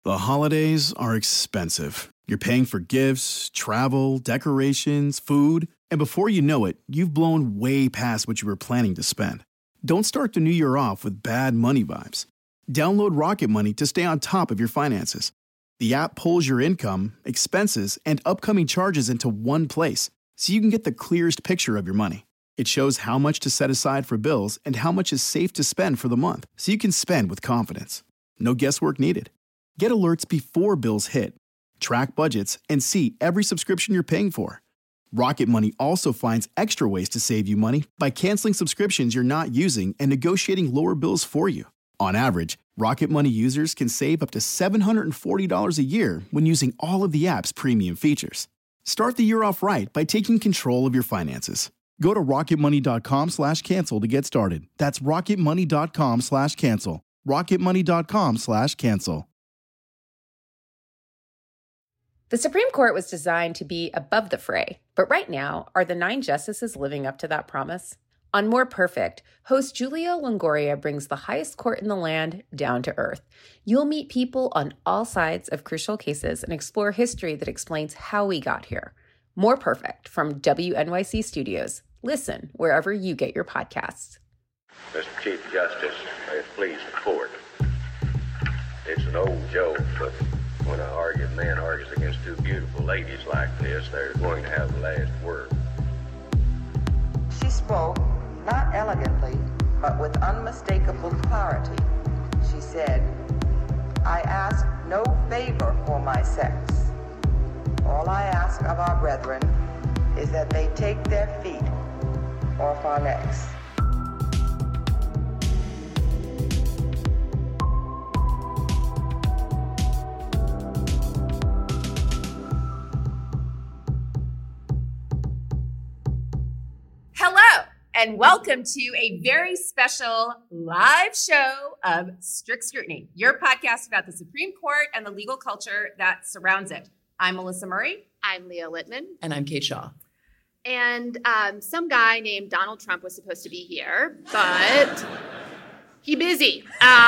The holidays are expensive. You're paying for gifts, travel, decorations, food, and before you know it, you've blown way past what you were planning to spend. Don't start the new year off with bad money vibes. Download Rocket Money to stay on top of your finances. The app pulls your income, expenses, and upcoming charges into one place, so you can get the clearest picture of your money. It shows how much to set aside for bills and how much is safe to spend for the month, so you can spend with confidence. No guesswork needed. Get alerts before bills hit, track budgets, and see every subscription you're paying for. Rocket Money also finds extra ways to save you money by canceling subscriptions you're not using and negotiating lower bills for you. On average, Rocket Money users can save up to $740 a year when using all of the app's premium features. Start the year off right by taking control of your finances. Go to rocketmoney.com/cancel to get started. That's rocketmoney.com/cancel. rocketmoney.com/cancel. The Supreme Court was designed to be above the fray, but right now, are the 9 justices living up to that promise? On More Perfect, host Julia Longoria brings the highest court in the land down to earth. You'll meet people on all sides of crucial cases and explore history that explains how we got here. More Perfect from WNYC Studios. Listen wherever you get your podcasts. Mr. Chief Justice, may it please the court. It's an old joke, but when a man argues against two beautiful ladies like this, they're going to have the last word. She spoke, not elegantly, but with unmistakable clarity. She said, "I ask no favor for my sex. All I ask of our brethren is that they take their feet off our necks." Hello, and welcome to a very special live show of Strict Scrutiny, your podcast about the Supreme Court and the legal culture that surrounds it. I'm Melissa Murray. I'm Leah Littman. And I'm Kate Shaw. And some guy named Donald Trump was supposed to be here, but he busy.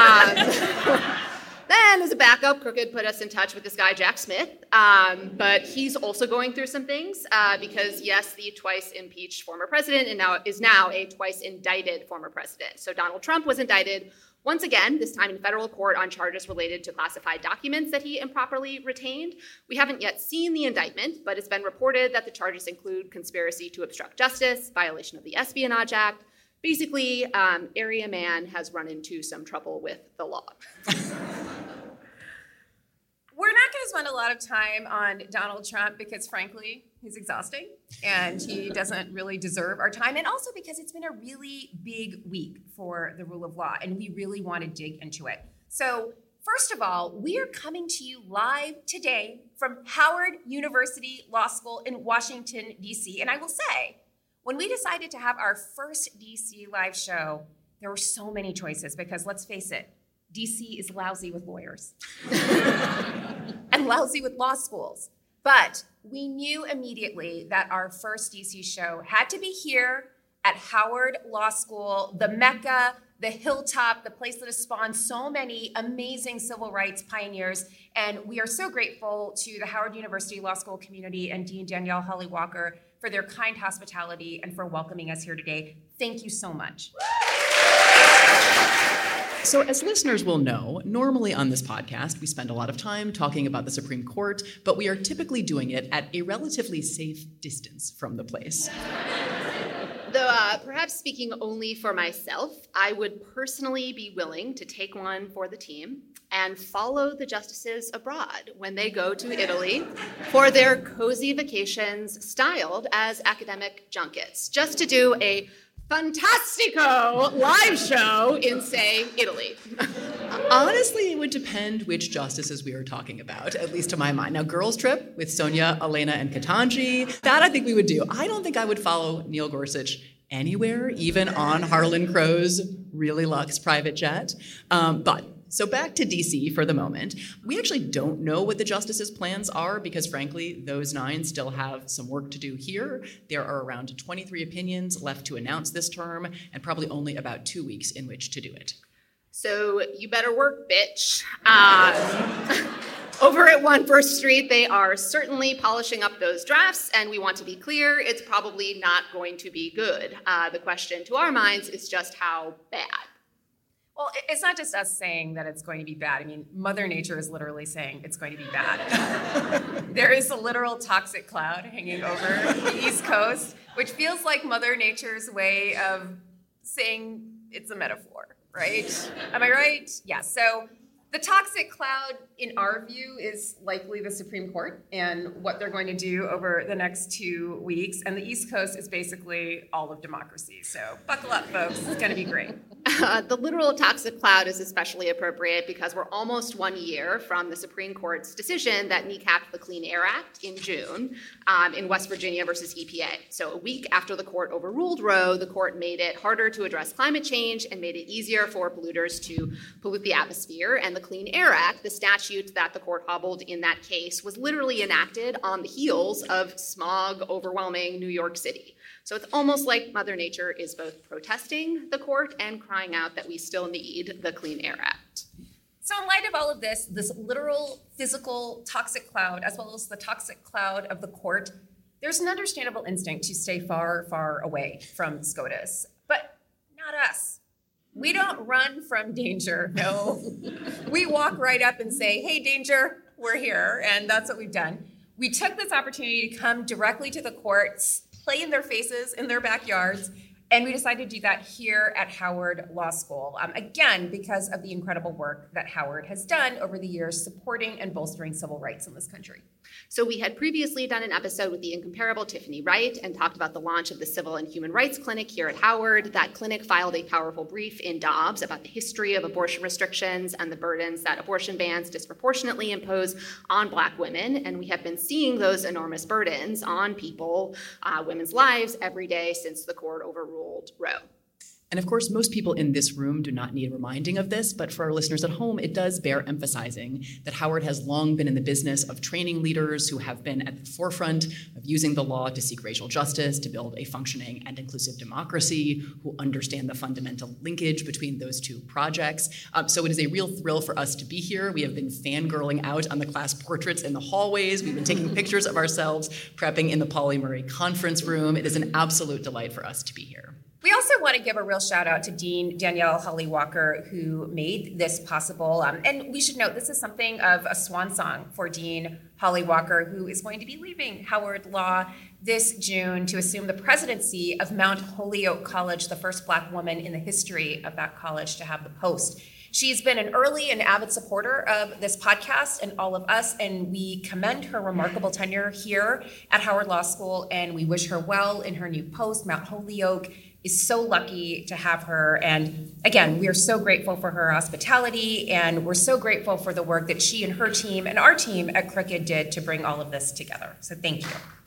Then, as a backup, Crooked put us in touch with this guy, Jack Smith. But he's also going through some things because, yes, the twice impeached former president is now a twice indicted former president. So Donald Trump was indicted once again, this time in federal court on charges related to classified documents that he improperly retained. We haven't yet seen the indictment, but it's been reported that the charges include conspiracy to obstruct justice, violation of the Espionage Act. Basically, Area Man has run into some trouble with the law. We're not going to spend a lot of time on Donald Trump because, frankly, he's exhausting and he doesn't really deserve our time. And also because it's been a really big week for the rule of law and we really want to dig into it. So, first of all, we are coming to you live today from Howard University Law School in Washington, D.C. And I will say, when we decided to have our first D.C. live show, there were so many choices because, let's face it, D.C. is lousy with lawyers and lousy with law schools. But we knew immediately that our first D.C. show had to be here at Howard Law School, the Mecca, the hilltop, the place that has spawned so many amazing civil rights pioneers. And we are so grateful to the Howard University Law School community and Dean Danielle Holly Walker for their kind hospitality and for welcoming us here today. Thank you so much. So as listeners will know, normally on this podcast, we spend a lot of time talking about the Supreme Court, but we are typically doing it at a relatively safe distance from the place. Though perhaps speaking only for myself, I would personally be willing to take one for the team and follow the justices abroad when they go to Italy for their cozy vacations styled as academic junkets, just to do a fantastico live show in, say, Italy. Honestly, it would depend which justices we are talking about, at least to my mind. Now, girls' trip with Sonia, Elena, and Ketanji, that I think we would do. I don't think I would follow Neil Gorsuch anywhere, even on Harlan Crow's really luxe private jet. So back to DC for the moment. We actually don't know what the justices' plans are because, frankly, those 9 still have some work to do here. There are around 23 opinions left to announce this term and probably only about 2 weeks in which to do it. So you better work, bitch. Over at 1 First Street, they are certainly polishing up those drafts, and we want to be clear, it's probably not going to be good. The question to our minds is just how bad. Well, it's not just us saying that it's going to be bad. I mean, Mother Nature is literally saying it's going to be bad. There is a literal toxic cloud hanging over the East Coast, which feels like Mother Nature's way of saying it's a metaphor, right? Am I right? Yeah, so the toxic cloud, in our view, is likely the Supreme Court and what they're going to do over the next 2 weeks. And the East Coast is basically all of democracy. So buckle up, folks. It's going to be great. The literal toxic cloud is especially appropriate because we're almost 1 year from the Supreme Court's decision that kneecapped the Clean Air Act in June in West Virginia versus EPA. So a week after the court overruled Roe, the court made it harder to address climate change and made it easier for polluters to pollute the atmosphere. And the Clean Air Act, the statute that the court hobbled in that case, was literally enacted on the heels of smog overwhelming New York City. So it's almost like Mother Nature is both protesting the court and crying out that we still need the Clean Air Act. So in light of all of this literal, physical, toxic cloud, as well as the toxic cloud of the court, there's an understandable instinct to stay far, far away from SCOTUS. But not us. We don't run from danger, no. We walk right up and say, hey, danger, we're here, and that's what we've done. We took this opportunity to come directly to the courts, play in their faces, in their backyards, and we decided to do that here at Howard Law School, again, because of the incredible work that Howard has done over the years supporting and bolstering civil rights in this country. So we had previously done an episode with the incomparable Tiffany Wright and talked about the launch of the Civil and Human Rights Clinic here at Howard. That clinic filed a powerful brief in Dobbs about the history of abortion restrictions and the burdens that abortion bans disproportionately impose on Black women. And we have been seeing those enormous burdens on people, women's lives every day since the court overruled Roe. And of course, most people in this room do not need reminding of this, but for our listeners at home, it does bear emphasizing that Howard has long been in the business of training leaders who have been at the forefront of using the law to seek racial justice, to build a functioning and inclusive democracy, who understand the fundamental linkage between those two projects. So it is a real thrill for us to be here. We have been fangirling out on the class portraits in the hallways. We've been taking pictures of ourselves, prepping in the Pauli Murray conference room. It is an absolute delight for us to be here. We also want to give a real shout out to Dean Danielle Holly-Walker, who made this possible. And we should note, this is something of a swan song for Dean Holly-Walker, who is going to be leaving Howard Law this June to assume the presidency of Mount Holyoke College, the first Black woman in the history of that college to have the post. She's been an early and avid supporter of this podcast and all of us, and we commend her remarkable tenure here at Howard Law School, and we wish her well in her new post. Mount Holyoke is so lucky to have her. And again, we are so grateful for her hospitality, and we're so grateful for the work that she and her team and our team at Crooked did to bring all of this together. So thank you.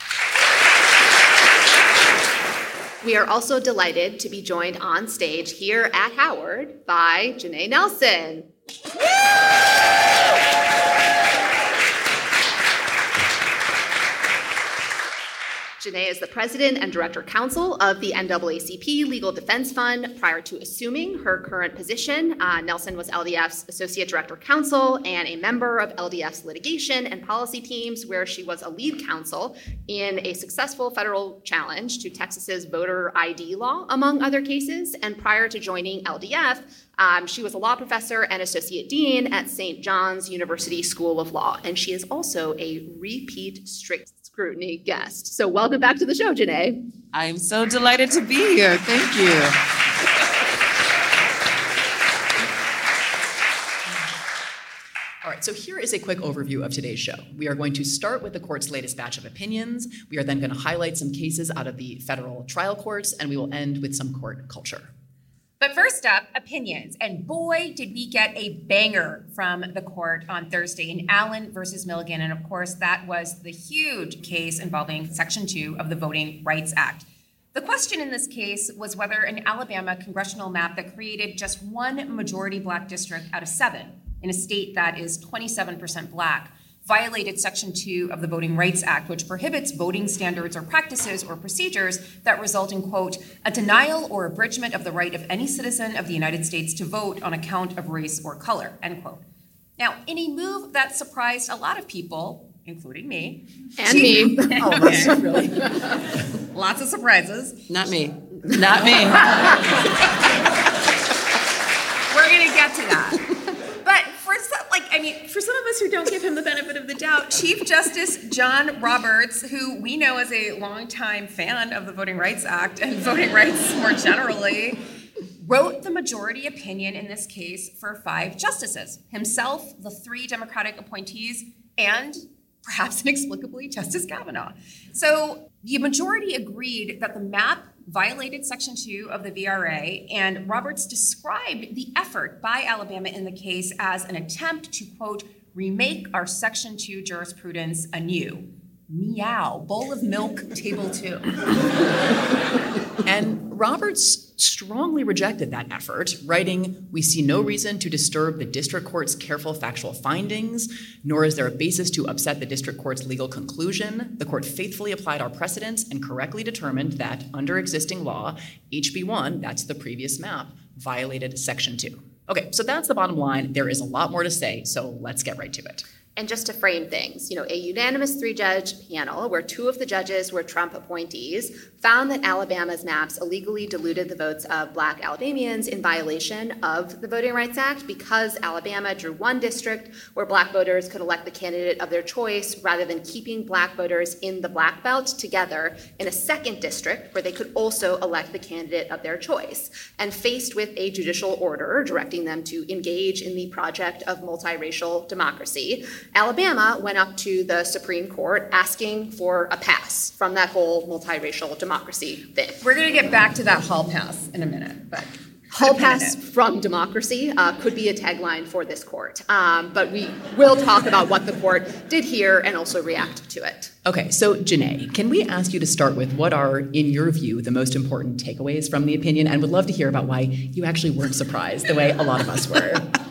We are also delighted to be joined on stage here at Howard by Janae Nelson. Janae is the president and director counsel of the NAACP Legal Defense Fund. Prior to assuming her current position, Nelson was LDF's associate director counsel and a member of LDF's litigation and policy teams, where she was a lead counsel in a successful federal challenge to Texas's voter ID law, among other cases. And prior to joining LDF, she was a law professor and associate dean at St. John's University School of Law. And she is also a repeat strict scrutiny guest. So welcome back to the show, Janae. I'm so delighted to be here. Thank you. All right, so here is a quick overview of today's show. We are going to start with the court's latest batch of opinions. We are then going to highlight some cases out of the federal trial courts, and we will end with some court culture. But first up, opinions. And boy, did we get a banger from the court on Thursday in Allen versus Milligan. And of course, that was the huge case involving Section 2 of the Voting Rights Act. The question in this case was whether an Alabama congressional map that created just one majority Black district out of 7 in a state that is 27% Black violated Section 2 of the Voting Rights Act, which prohibits voting standards or practices or procedures that result in, quote, a denial or abridgment of the right of any citizen of the United States to vote on account of race or color, end quote. Now, in a move that surprised a lot of people, including me. And me. All of us, really. Lots of surprises. Not me. Not me. We're going to get to that. But for some of us who don't give him the benefit of the doubt, Chief Justice John Roberts, who we know as a longtime fan of the Voting Rights Act and voting rights more generally, wrote the majority opinion in this case for 5 justices, himself, the 3 Democratic appointees, and perhaps inexplicably Justice Kavanaugh. So the majority agreed that the map violated Section 2 of the VRA, and Roberts described the effort by Alabama in the case as an attempt to, quote, remake our Section 2 jurisprudence anew. Meow, bowl of milk, table 2. And Roberts strongly rejected that effort, writing, "We see no reason to disturb the district court's careful factual findings, nor is there a basis to upset the district court's legal conclusion. The court faithfully applied our precedents and correctly determined that, under existing law, HB1, that's the previous map, violated Section 2. Okay, so that's the bottom line. There is a lot more to say, so let's get right to it. And just to frame things, a unanimous 3-judge panel where 2 of the judges were Trump appointees found that Alabama's maps illegally diluted the votes of Black Alabamians in violation of the Voting Rights Act because Alabama drew one district where Black voters could elect the candidate of their choice rather than keeping Black voters in the Black Belt together in a second district where they could also elect the candidate of their choice. And faced with a judicial order directing them to engage in the project of multiracial democracy, Alabama went up to the Supreme Court asking for a pass from that whole multiracial democracy thing. We're going to get back to that hall pass in a minute, but hall pass from democracy could be a tagline for this court, but we will talk about what the court did here and also react to it. Okay, so Janae, can we ask you to start with what are, in your view, the most important takeaways from the opinion, and would love to hear about why you actually weren't surprised the way a lot of us were.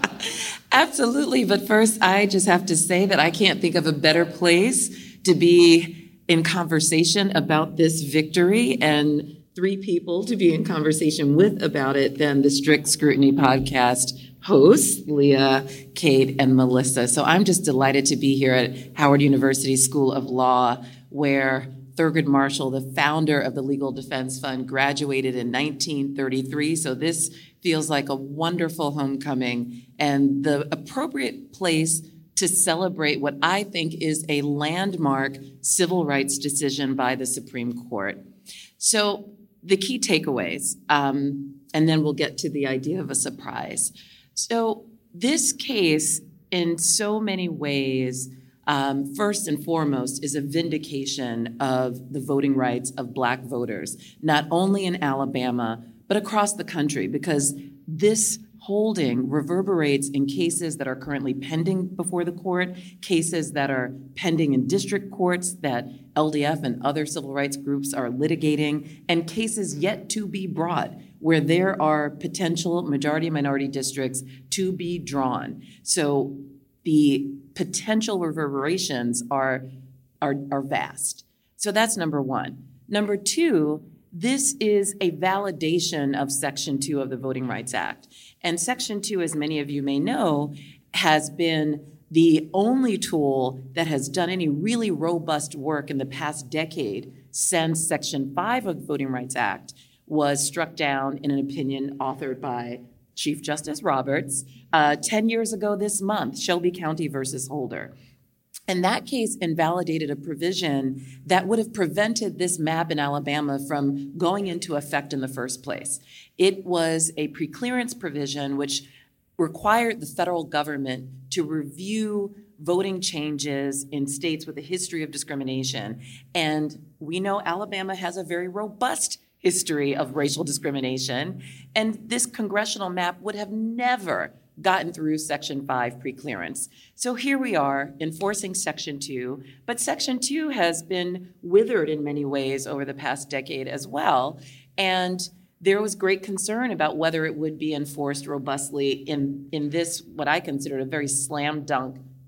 Absolutely. But first, I just have to say that I can't think of a better place to be in conversation about this victory and 3 people to be in conversation with about it than the Strict Scrutiny podcast hosts, Leah, Kate, and Melissa. So I'm just delighted to be here at Howard University School of Law, where Thurgood Marshall, the founder of the Legal Defense Fund, graduated in 1933. So this feels like a wonderful homecoming and the appropriate place to celebrate what I think is a landmark civil rights decision by the Supreme Court. So the key takeaways, and then we'll get to the idea of a surprise. So this case, in so many ways, first and foremost, is a vindication of the voting rights of Black voters, not only in Alabama, but across the country, because this holding reverberates in cases that are currently pending before the court, cases that are pending in district courts that LDF and other civil rights groups are litigating, and cases yet to be brought where there are potential majority-minority districts to be drawn. So the potential reverberations are vast. So that's number one. Number two, this is a validation of Section 2 of the Voting Rights Act. And Section 2, as many of you may know, has been the only tool that has done any really robust work in the past decade since Section 5 of the Voting Rights Act was struck down in an opinion authored by Chief Justice Roberts 10 years ago this month, Shelby County versus Holder. And that case invalidated a provision that would have prevented this map in Alabama from going into effect in the first place. It was a preclearance provision which required the federal government to review voting changes in states with a history of discrimination. And we know Alabama has a very robust history of racial discrimination, and this congressional map would have never gotten through Section 5 preclearance. So here we are enforcing Section 2, but Section 2 has been withered in many ways over the past decade as well. And there was great concern about whether it would be enforced robustly in this, what I consider a very slam dunk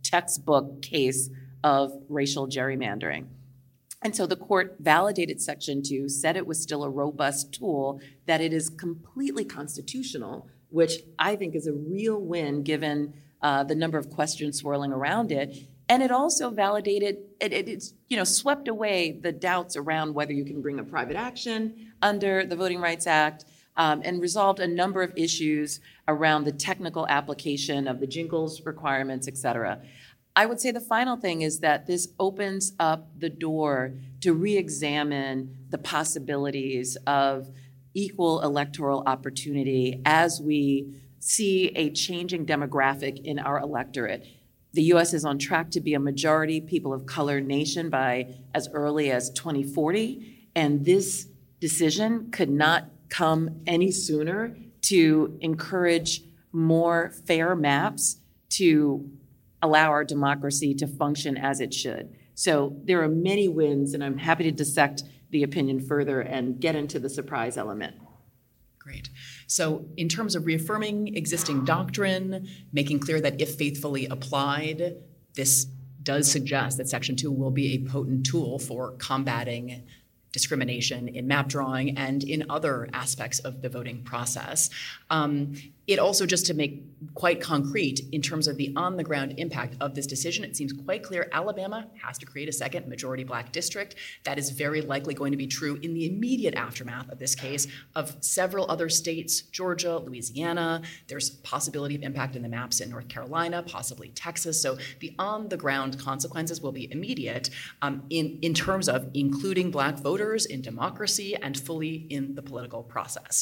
textbook case of racial gerrymandering. And so the court validated Section 2, said it was still a robust tool, that it is completely constitutional, which I think is a real win given the number of questions swirling around it. And it also validated, it's swept away the doubts around whether you can bring a private action under the Voting Rights Act, and resolved a number of issues around the technical application of the Jingles requirements, et cetera. I would say the final thing is that this opens up the door to re-examine the possibilities of equal electoral opportunity as we see a changing demographic in our electorate. The U.S. is on track to be a majority people of color nation by as early as 2040, and this decision could not come any sooner to encourage more fair maps to allow our democracy to function as it should. So there are many wins, and I'm happy to dissect the opinion further and get into the surprise element. Great. So in terms of reaffirming existing doctrine, making clear that if faithfully applied, this does suggest that Section 2 will be a potent tool for combating discrimination in map drawing and in other aspects of the voting process. It also, just to make quite concrete in terms of the on-the-ground impact of this decision, it seems quite clear Alabama has to create a second majority Black district. That is very likely going to be true in the immediate aftermath of this case of several other states, Georgia, Louisiana. There's possibility of impact in the maps in North Carolina, possibly Texas. So the on-the-ground consequences will be immediate in terms of including Black voters in democracy and fully in the political process.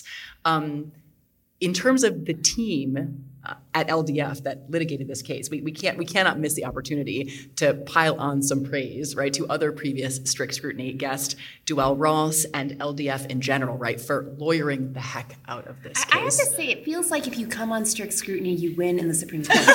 In terms of the team at LDF that litigated this case, we cannot miss the opportunity to pile on some praise, right, to other previous strict scrutiny guests, Duell Ross and LDF in general, right, for lawyering the heck out of this case. I have to say, it feels like if you come on strict scrutiny, you win in the Supreme Court.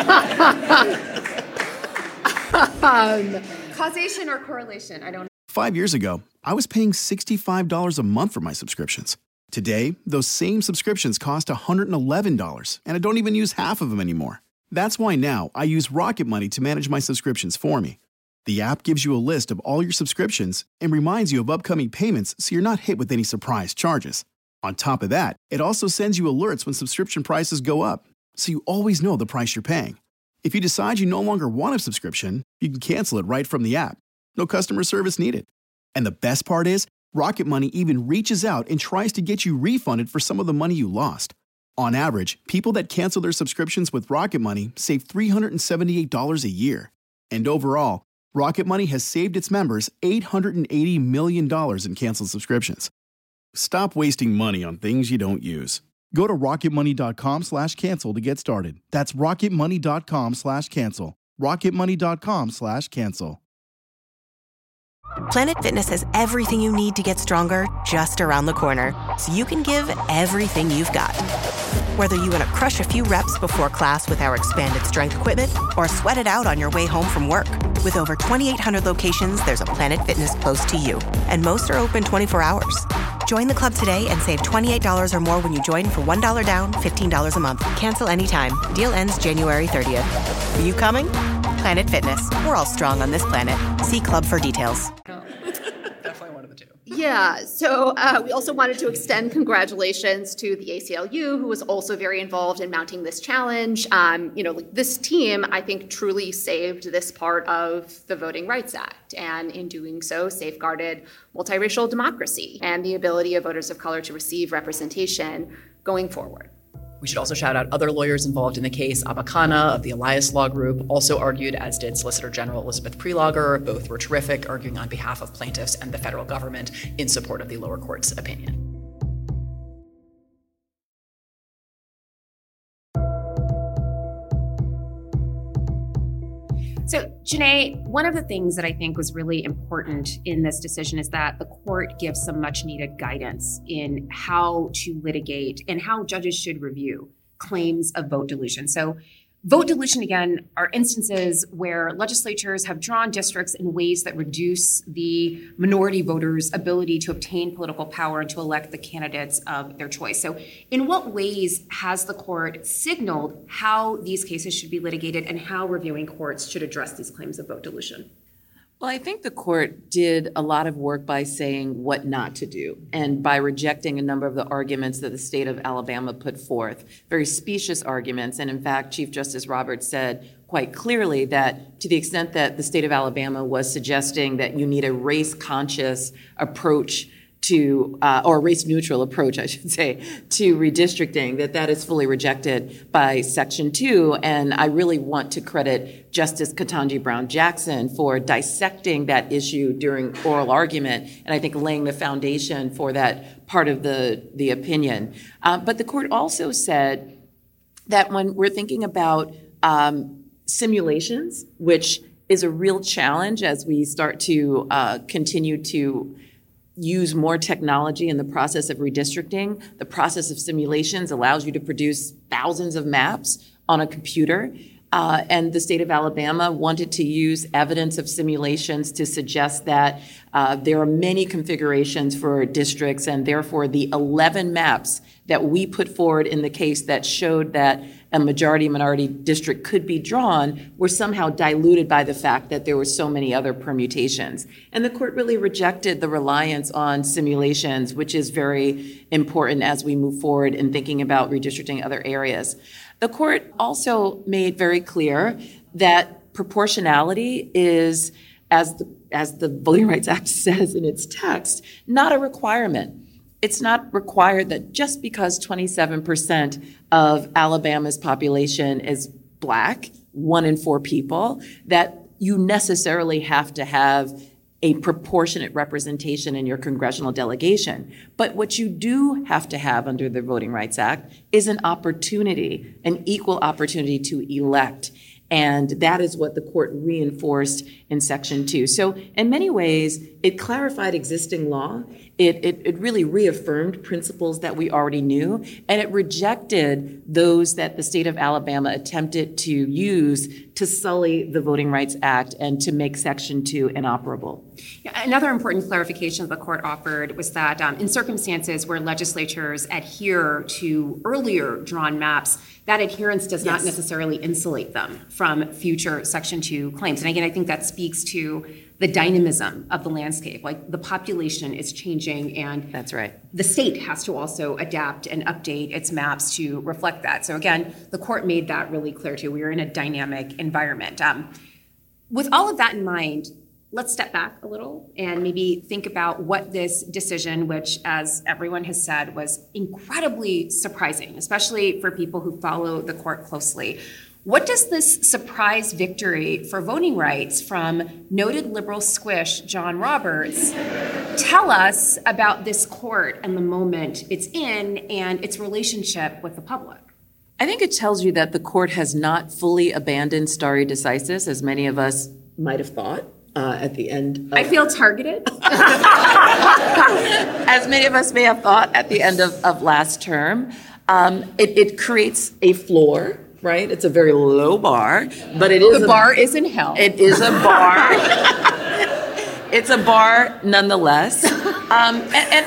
Causation or correlation? I don't know. 5 years ago, I was paying $65 a month for my subscriptions. Today, those same subscriptions cost $111, and I don't even use half of them anymore. That's why now I use Rocket Money to manage my subscriptions for me. The app gives you a list of all your subscriptions and reminds you of upcoming payments so you're not hit with any surprise charges. On top of that, it also sends you alerts when subscription prices go up, so you always know the price you're paying. If you decide you no longer want a subscription, you can cancel it right from the app. No customer service needed. And the best part is, Rocket Money even reaches out and tries to get you refunded for some of the money you lost. On average, people that cancel their subscriptions with Rocket Money save $378 a year. And overall, Rocket Money has saved its members $880 million in canceled subscriptions. Stop wasting money on things you don't use. Go to rocketmoney.com/cancel to get started. That's rocketmoney.com/cancel. rocketmoney.com/cancel. Planet Fitness has everything you need to get stronger just around the corner, so you can give everything you've got. Whether you want to crush a few reps before class with our expanded strength equipment or sweat it out on your way home from work. With over 2,800 locations, there's a Planet Fitness close to you, and most are open 24 hours. Join the club today and save $28 or more when you join for $1 down, $15 a month. Cancel anytime. Deal ends January 30th. Are you coming? Planet Fitness. We're all strong on this planet. See club for details. Definitely one of the two. Yeah, so we also wanted to extend congratulations to the ACLU, who was also very involved in mounting this challenge. This team, I think, truly saved this part of the Voting Rights Act, and in doing so, safeguarded multiracial democracy and the ability of voters of color to receive representation going forward. We should also shout out other lawyers involved in the case. Abba Khanna of the Elias Law Group also argued, as did Solicitor General Elizabeth Prelogger. Both were terrific, arguing on behalf of plaintiffs and the federal government in support of the lower court's opinion. So, Janae, one of the things that I think was really important in this decision is that the court gives some much needed guidance in how to litigate and how judges should review claims of vote dilution. So Vote dilution, again, are instances where legislatures have drawn districts in ways that reduce the minority voters' ability to obtain political power and to elect the candidates of their choice. So in what ways has the court signaled how these cases should be litigated and how reviewing courts should address these claims of vote dilution? Well, I think the court did a lot of work by saying what not to do and by rejecting a number of the arguments that the state of Alabama put forth, very specious arguments. And in fact, Chief Justice Roberts said quite clearly that to the extent that the state of Alabama was suggesting that you need a race-conscious approach to, or race-neutral approach, I should say, to redistricting, that is fully rejected by Section 2. And I really want to credit Justice Ketanji Brown Jackson for dissecting that issue during oral argument, and I think laying the foundation for that part of the opinion. But the court also said that when we're thinking about simulations, which is a real challenge as we start to continue to use more technology in the process of redistricting. The process of simulations allows you to produce thousands of maps on a computer. And the state of Alabama wanted to use evidence of simulations to suggest that there are many configurations for districts, and therefore the 11 maps that we put forward in the case that showed that a majority-minority district could be drawn were somehow diluted by the fact that there were so many other permutations. And the court really rejected the reliance on simulations, which is very important as we move forward in thinking about redistricting other areas. The court also made very clear that proportionality is, as the Voting Rights Act says in its text, not a requirement. It's not required that just because 27% of Alabama's population is Black, 1 in 4 people, that you necessarily have to have a proportionate representation in your congressional delegation. But what you do have to have under the Voting Rights Act is an opportunity, an equal opportunity to elect. And that is what the court reinforced in Section 2. So in many ways, it clarified existing law. It really reaffirmed principles that we already knew, and it rejected those that the state of Alabama attempted to use to sully the Voting Rights Act and to make Section 2 inoperable. Yeah, another important clarification the court offered was that in circumstances where legislatures adhere to earlier drawn maps, that adherence does not necessarily insulate them from future Section 2 claims. And again, I think that speaks to the dynamism of the landscape. Like, the population is changing, and that's right. The state has to also adapt and update its maps to reflect that. So again, the court made that really clear too. We are in a dynamic environment. With all of that in mind, let's step back a little and maybe think about what this decision, which, as everyone has said, was incredibly surprising, especially for people who follow the court closely. What does this surprise victory for voting rights from noted liberal squish John Roberts tell us about this court and the moment it's in and its relationship with the public? I think it tells you that the court has not fully abandoned stare decisis, as many of us might have thought at the end. I feel targeted. As many of us may have thought at the end of last term. It creates a floor. Right? It's a very low bar, but it is the bar is in hell. It is a bar. It's a bar nonetheless. And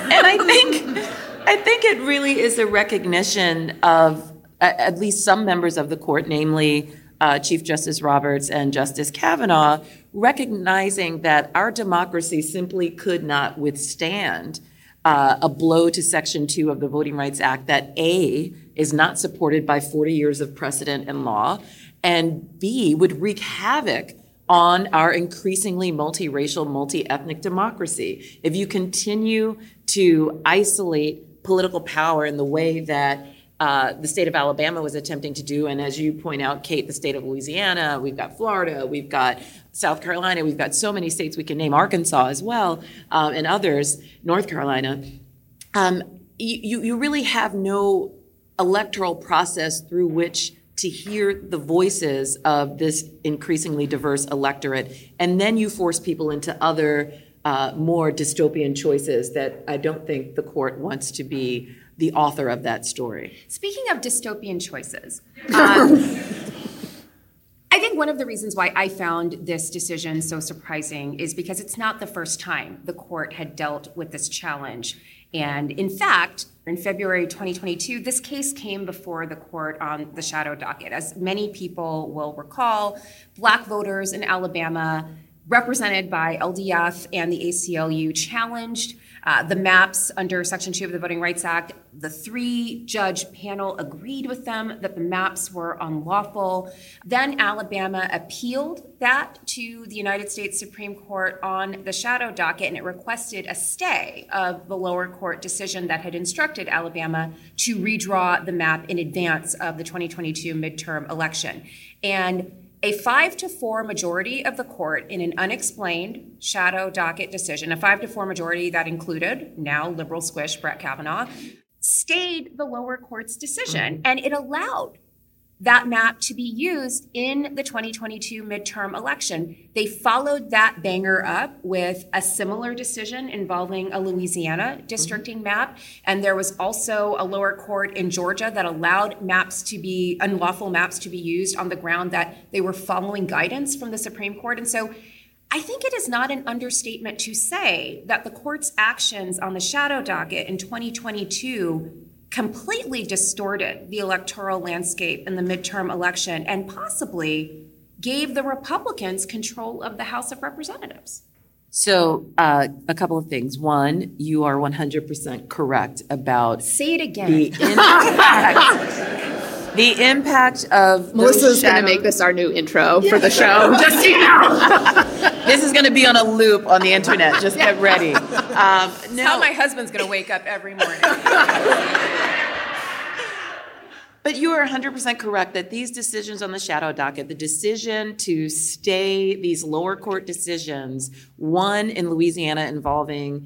I think it really is a recognition of at least some members of the court, namely Chief Justice Roberts and Justice Kavanaugh, recognizing that our democracy simply could not withstand a blow to Section 2 of the Voting Rights Act that A, is not supported by 40 years of precedent and law, and B, would wreak havoc on our increasingly multiracial, multi-ethnic democracy. If you continue to isolate political power in the way that the state of Alabama was attempting to do, and as you point out, Kate, the state of Louisiana, we've got Florida, we've got South Carolina, we've got so many states we can name, Arkansas as well, and others, North Carolina. You really have no electoral process through which to hear the voices of this increasingly diverse electorate, and then you force people into other more dystopian choices that I don't think the court wants to be the author of that story. Speaking of dystopian choices, think one of the reasons why I found this decision so surprising is because it's not the first time the court had dealt with this challenge. And in fact, in February 2022, this case came before the court on the shadow docket. As many people will recall, Black voters in Alabama, represented by LDF and the ACLU, challenged the maps under Section 2 of the Voting Rights Act. The 3-judge panel agreed with them that the maps were unlawful. Then Alabama appealed that to the United States Supreme Court on the shadow docket, and it requested a stay of the lower court decision that had instructed Alabama to redraw the map in advance of the 2022 midterm election. And a 5-4 majority of the court in an unexplained shadow docket decision, a 5-4 majority that included now liberal squish Brett Kavanaugh, stayed the lower court's decision, and it allowed that map to be used in the 2022 midterm election. They followed that banger up with a similar decision involving a Louisiana districting map. And there was also a lower court in Georgia that allowed unlawful maps to be used on the ground that they were following guidance from the Supreme Court. And so I think it is not an understatement to say that the court's actions on the shadow docket in 2022 completely distorted the electoral landscape in the midterm election and possibly gave the Republicans control of the House of Representatives. So a couple of things. One, you are 100% correct about Say it again. The impact of Melissa's going to make this our new intro for the show, just so you know. This is going to be on a loop on the internet. Just get ready. That's how my husband's going to wake up every morning. But you are 100% correct that these decisions on the shadow docket, the decision to stay these lower court decisions, one in Louisiana involving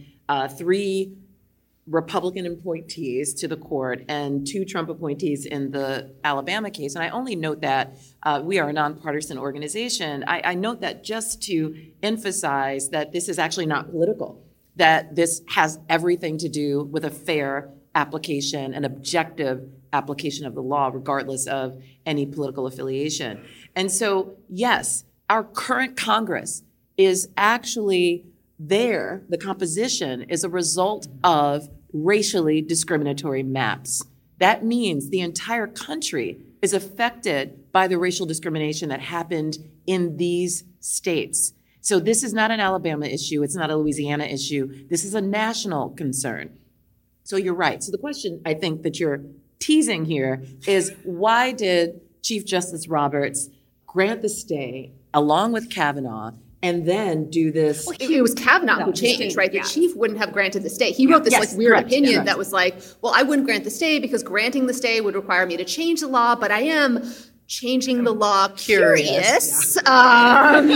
3 Republican appointees to the court and 2 Trump appointees in the Alabama case. And I only note that we are a nonpartisan organization. I note that just to emphasize that this is actually not political, that this has everything to do with a fair application, an objective application of the law, regardless of any political affiliation. And so, yes, our current Congress is actually there. The composition is a result of racially discriminatory maps. That means the entire country is affected by the racial discrimination that happened in these states. So this is not an Alabama issue. It's not a Louisiana issue. This is a national concern. So you're right. So the question I think that you're teasing here is, why did Chief Justice Roberts grant the stay along with Kavanaugh and then do this? Well, it was Kavanaugh who changed, right? The chief wouldn't have granted the stay. He wrote this weird opinion that was like, well, I wouldn't grant the stay because granting the stay would require me to change the law, but I am changing the law curious. So I'm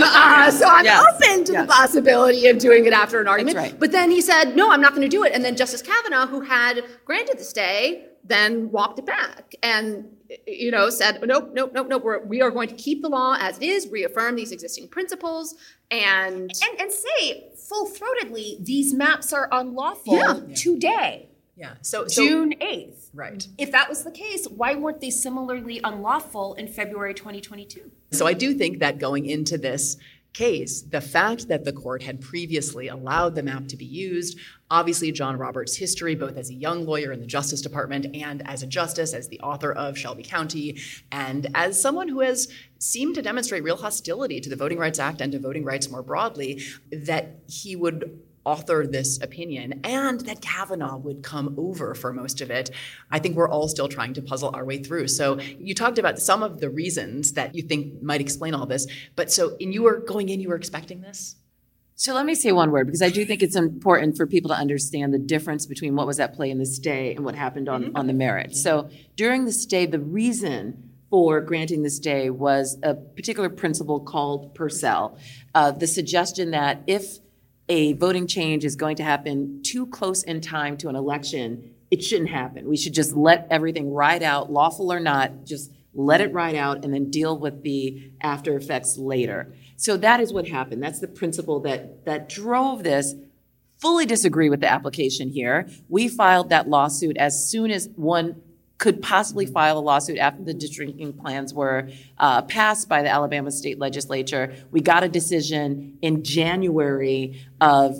open to the possibility of doing it after an argument. Right. But then he said, no, I'm not going to do it. And then Justice Kavanaugh, who had granted the stay, then walked it back and, said, nope, we are going to keep the law as it is, reaffirm these existing principles, and say full-throatedly, these maps are unlawful today. Yeah. So June 8th. Right. If that was the case, why weren't they similarly unlawful in February 2022? So I do think that going into this case, the fact that the court had previously allowed the map to be used, obviously John Roberts' history, both as a young lawyer in the Justice Department and as a justice, as the author of Shelby County, and as someone who has seemed to demonstrate real hostility to the Voting Rights Act and to voting rights more broadly, that he would author this opinion and that Kavanaugh would come over for most of it. I think we're all still trying to puzzle our way through. So you talked about some of the reasons that you think might explain all this, but so you were expecting this? So let me say one word, because I do think it's important for people to understand the difference between what was at play in the stay and what happened on the merits. So during the stay, the reason for granting the stay was a particular principle called Purcell, the suggestion that if a voting change is going to happen too close in time to an election, it shouldn't happen. We should just let everything ride out, lawful or not, just let it ride out and then deal with the after effects later. So that is what happened. That's the principle that drove this. Fully disagree with the application here. We filed that lawsuit as soon as one could possibly file a lawsuit after the drinking plans were passed by the Alabama state legislature. We got a decision in January of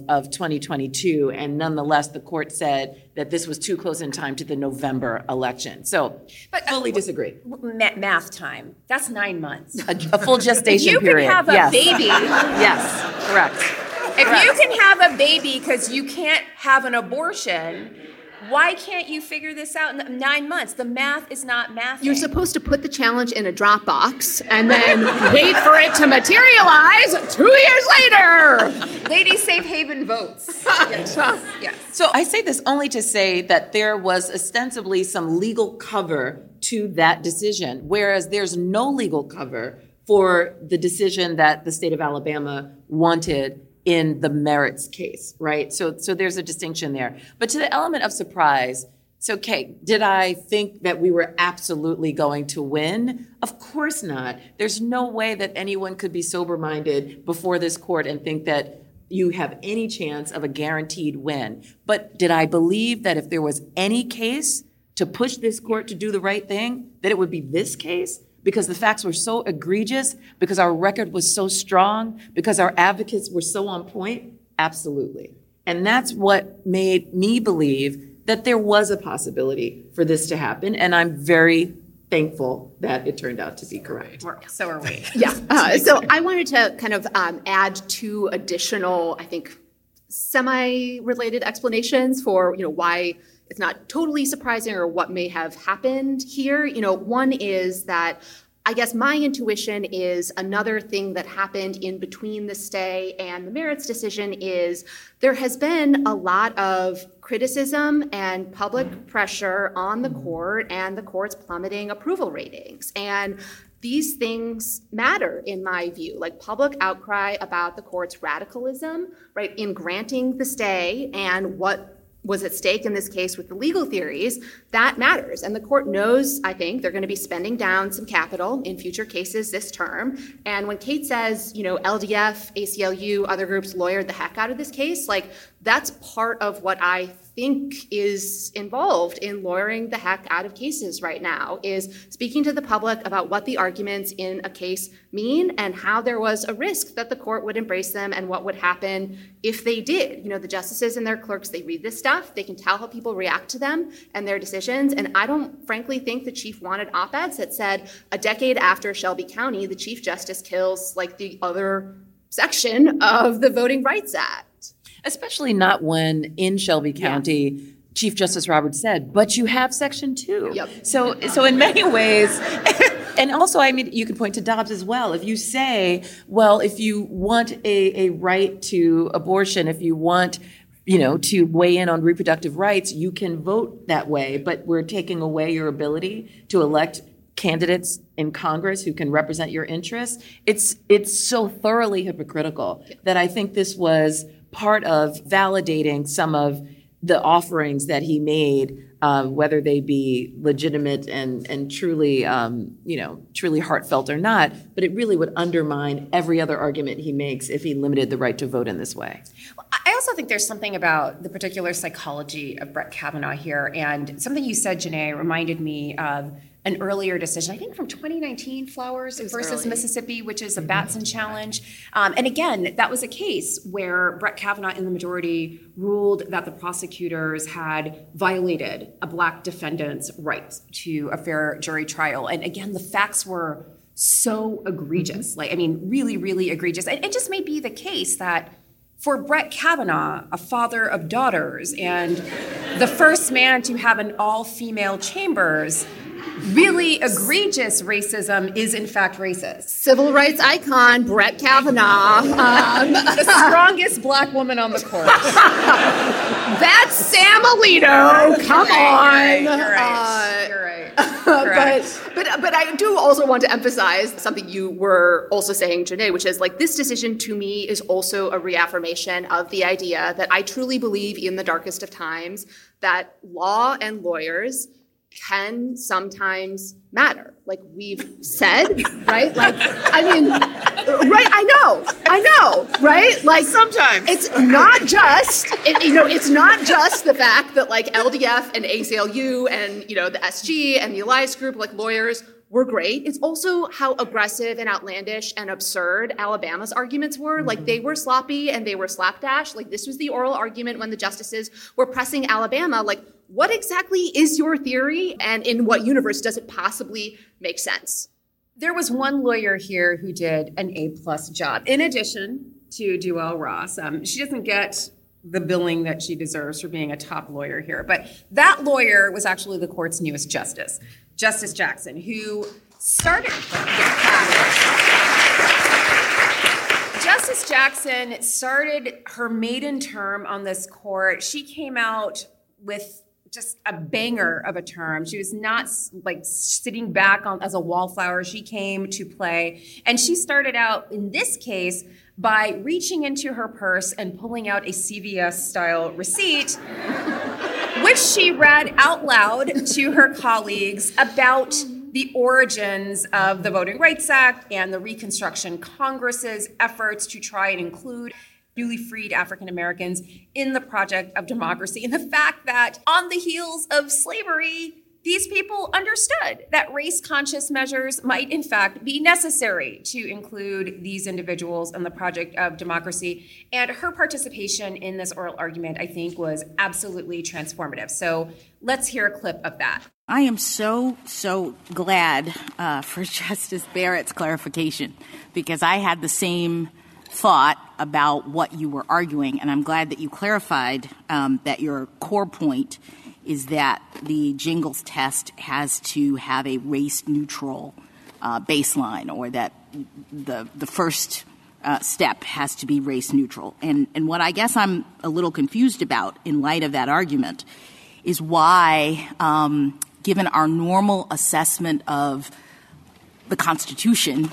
2022, and nonetheless, the court said that this was too close in time to the November election. So, fully disagree. Math time. That's 9 months. A full gestation period. You can have a baby. Yes, correct. If you can have a baby because you can't have an abortion, why can't you figure this out in 9 months? The math is not math. You're supposed to put the challenge in a Dropbox and then wait for it to materialize 2 years later. Ladies, safe haven votes. Yes. Yes. So I say this only to say that there was ostensibly some legal cover to that decision, whereas there's no legal cover for the decision that the state of Alabama wanted in the merits case, right? So there's a distinction there. But to the element of surprise, so Kate, did I think that we were absolutely going to win? Of course not. There's no way that anyone could be sober-minded before this court and think that you have any chance of a guaranteed win. But did I believe that if there was any case to push this court to do the right thing, that it would be this case? Because the facts were so egregious, because our record was so strong, because our advocates were so on point? Absolutely. And that's what made me believe that there was a possibility for this to happen. And I'm very thankful that it turned out to be correct. So are we. Yeah. So I wanted to kind of add two additional, I think, semi-related explanations for, why it's not totally surprising or what may have happened here. One is that I guess my intuition is another thing that happened in between the stay and the merits decision is there has been a lot of criticism and public pressure on the court and the court's plummeting approval ratings. And these things matter, in my view, like public outcry about the court's radicalism, right, in granting the stay and what was at stake in this case with the legal theories, that matters. And the court knows, I think, they're going to be spending down some capital in future cases this term. And when Kate says, LDF, ACLU, other groups lawyered the heck out of this case, that's part of what I think is involved in lawyering the heck out of cases right now, is speaking to the public about what the arguments in a case mean and how there was a risk that the court would embrace them and what would happen if they did. The justices and their clerks, they read this stuff, they can tell how people react to them and their decisions. And I don't frankly think the chief wanted op-eds that said a decade after Shelby County, the chief justice kills the other section of the Voting Rights Act. Especially not when in Shelby County, Chief Justice Roberts said, but you have Section 2. Yep. So in many ways, and also, you can point to Dobbs as well. If you say, well, if you want a right to abortion, if you want, to weigh in on reproductive rights, you can vote that way, but we're taking away your ability to elect candidates in Congress who can represent your interests. It's so thoroughly hypocritical that I think this was part of validating some of the offerings that he made, whether they be legitimate and truly, truly heartfelt or not. But it really would undermine every other argument he makes if he limited the right to vote in this way. Well, I also think there's something about the particular psychology of Brett Kavanaugh here. And something you said, Janae, reminded me of an earlier decision, I think from 2019, Flowers versus Mississippi, which is a Batson challenge. And again, that was a case where Brett Kavanaugh in the majority ruled that the prosecutors had violated a Black defendant's rights to a fair jury trial. And again, the facts were so egregious, really, really egregious. And it just may be the case that for Brett Kavanaugh, a father of daughters and the first man to have an all-female chambers, really egregious racism is in fact racist. Civil rights icon, Brett Kavanaugh. The strongest Black woman on the court. That's Sam Alito. Come on. You're right. But I do also want to emphasize something you were also saying, Janae, which is this decision to me is also a reaffirmation of the idea that I truly believe in the darkest of times that law and lawyers can sometimes matter. We've said, right? Right, I know, right? Like sometimes it's not just it's not just the fact that like LDF and ACLU and the SG and the Elias Group, like lawyers, were great. It's also how aggressive and outlandish and absurd Alabama's arguments were. Like they were sloppy and they were slapdash. Like this was the oral argument when the justices were pressing Alabama. Like, what exactly is your theory, and in what universe does it possibly make sense? There was one lawyer here who did an A+ job. In addition to Duell Ross, she doesn't get the billing that she deserves for being a top lawyer here. But that lawyer was actually the court's newest justice, Justice Jackson, who started Justice Jackson started her maiden term on this court. She came out with just a banger of a term. She was not like sitting back as a wallflower. She came to play. And she started out in this case by reaching into her purse and pulling out a CVS-style receipt, which she read out loud to her colleagues about the origins of the Voting Rights Act and the Reconstruction Congress's efforts to try and include newly freed African Americans in the project of democracy. And the fact that on the heels of slavery, these people understood that race-conscious measures might in fact be necessary to include these individuals in the project of democracy. And her participation in this oral argument, I think, was absolutely transformative. So let's hear a clip of that. I am so glad for Justice Barrett's clarification, because I had the same thought about what you were arguing, and I'm glad that you clarified that your core point is that the Jingles test has to have a race-neutral baseline, or that the first step has to be race-neutral. And what I guess I'm a little confused about in light of that argument is why, given our normal assessment of the Constitution,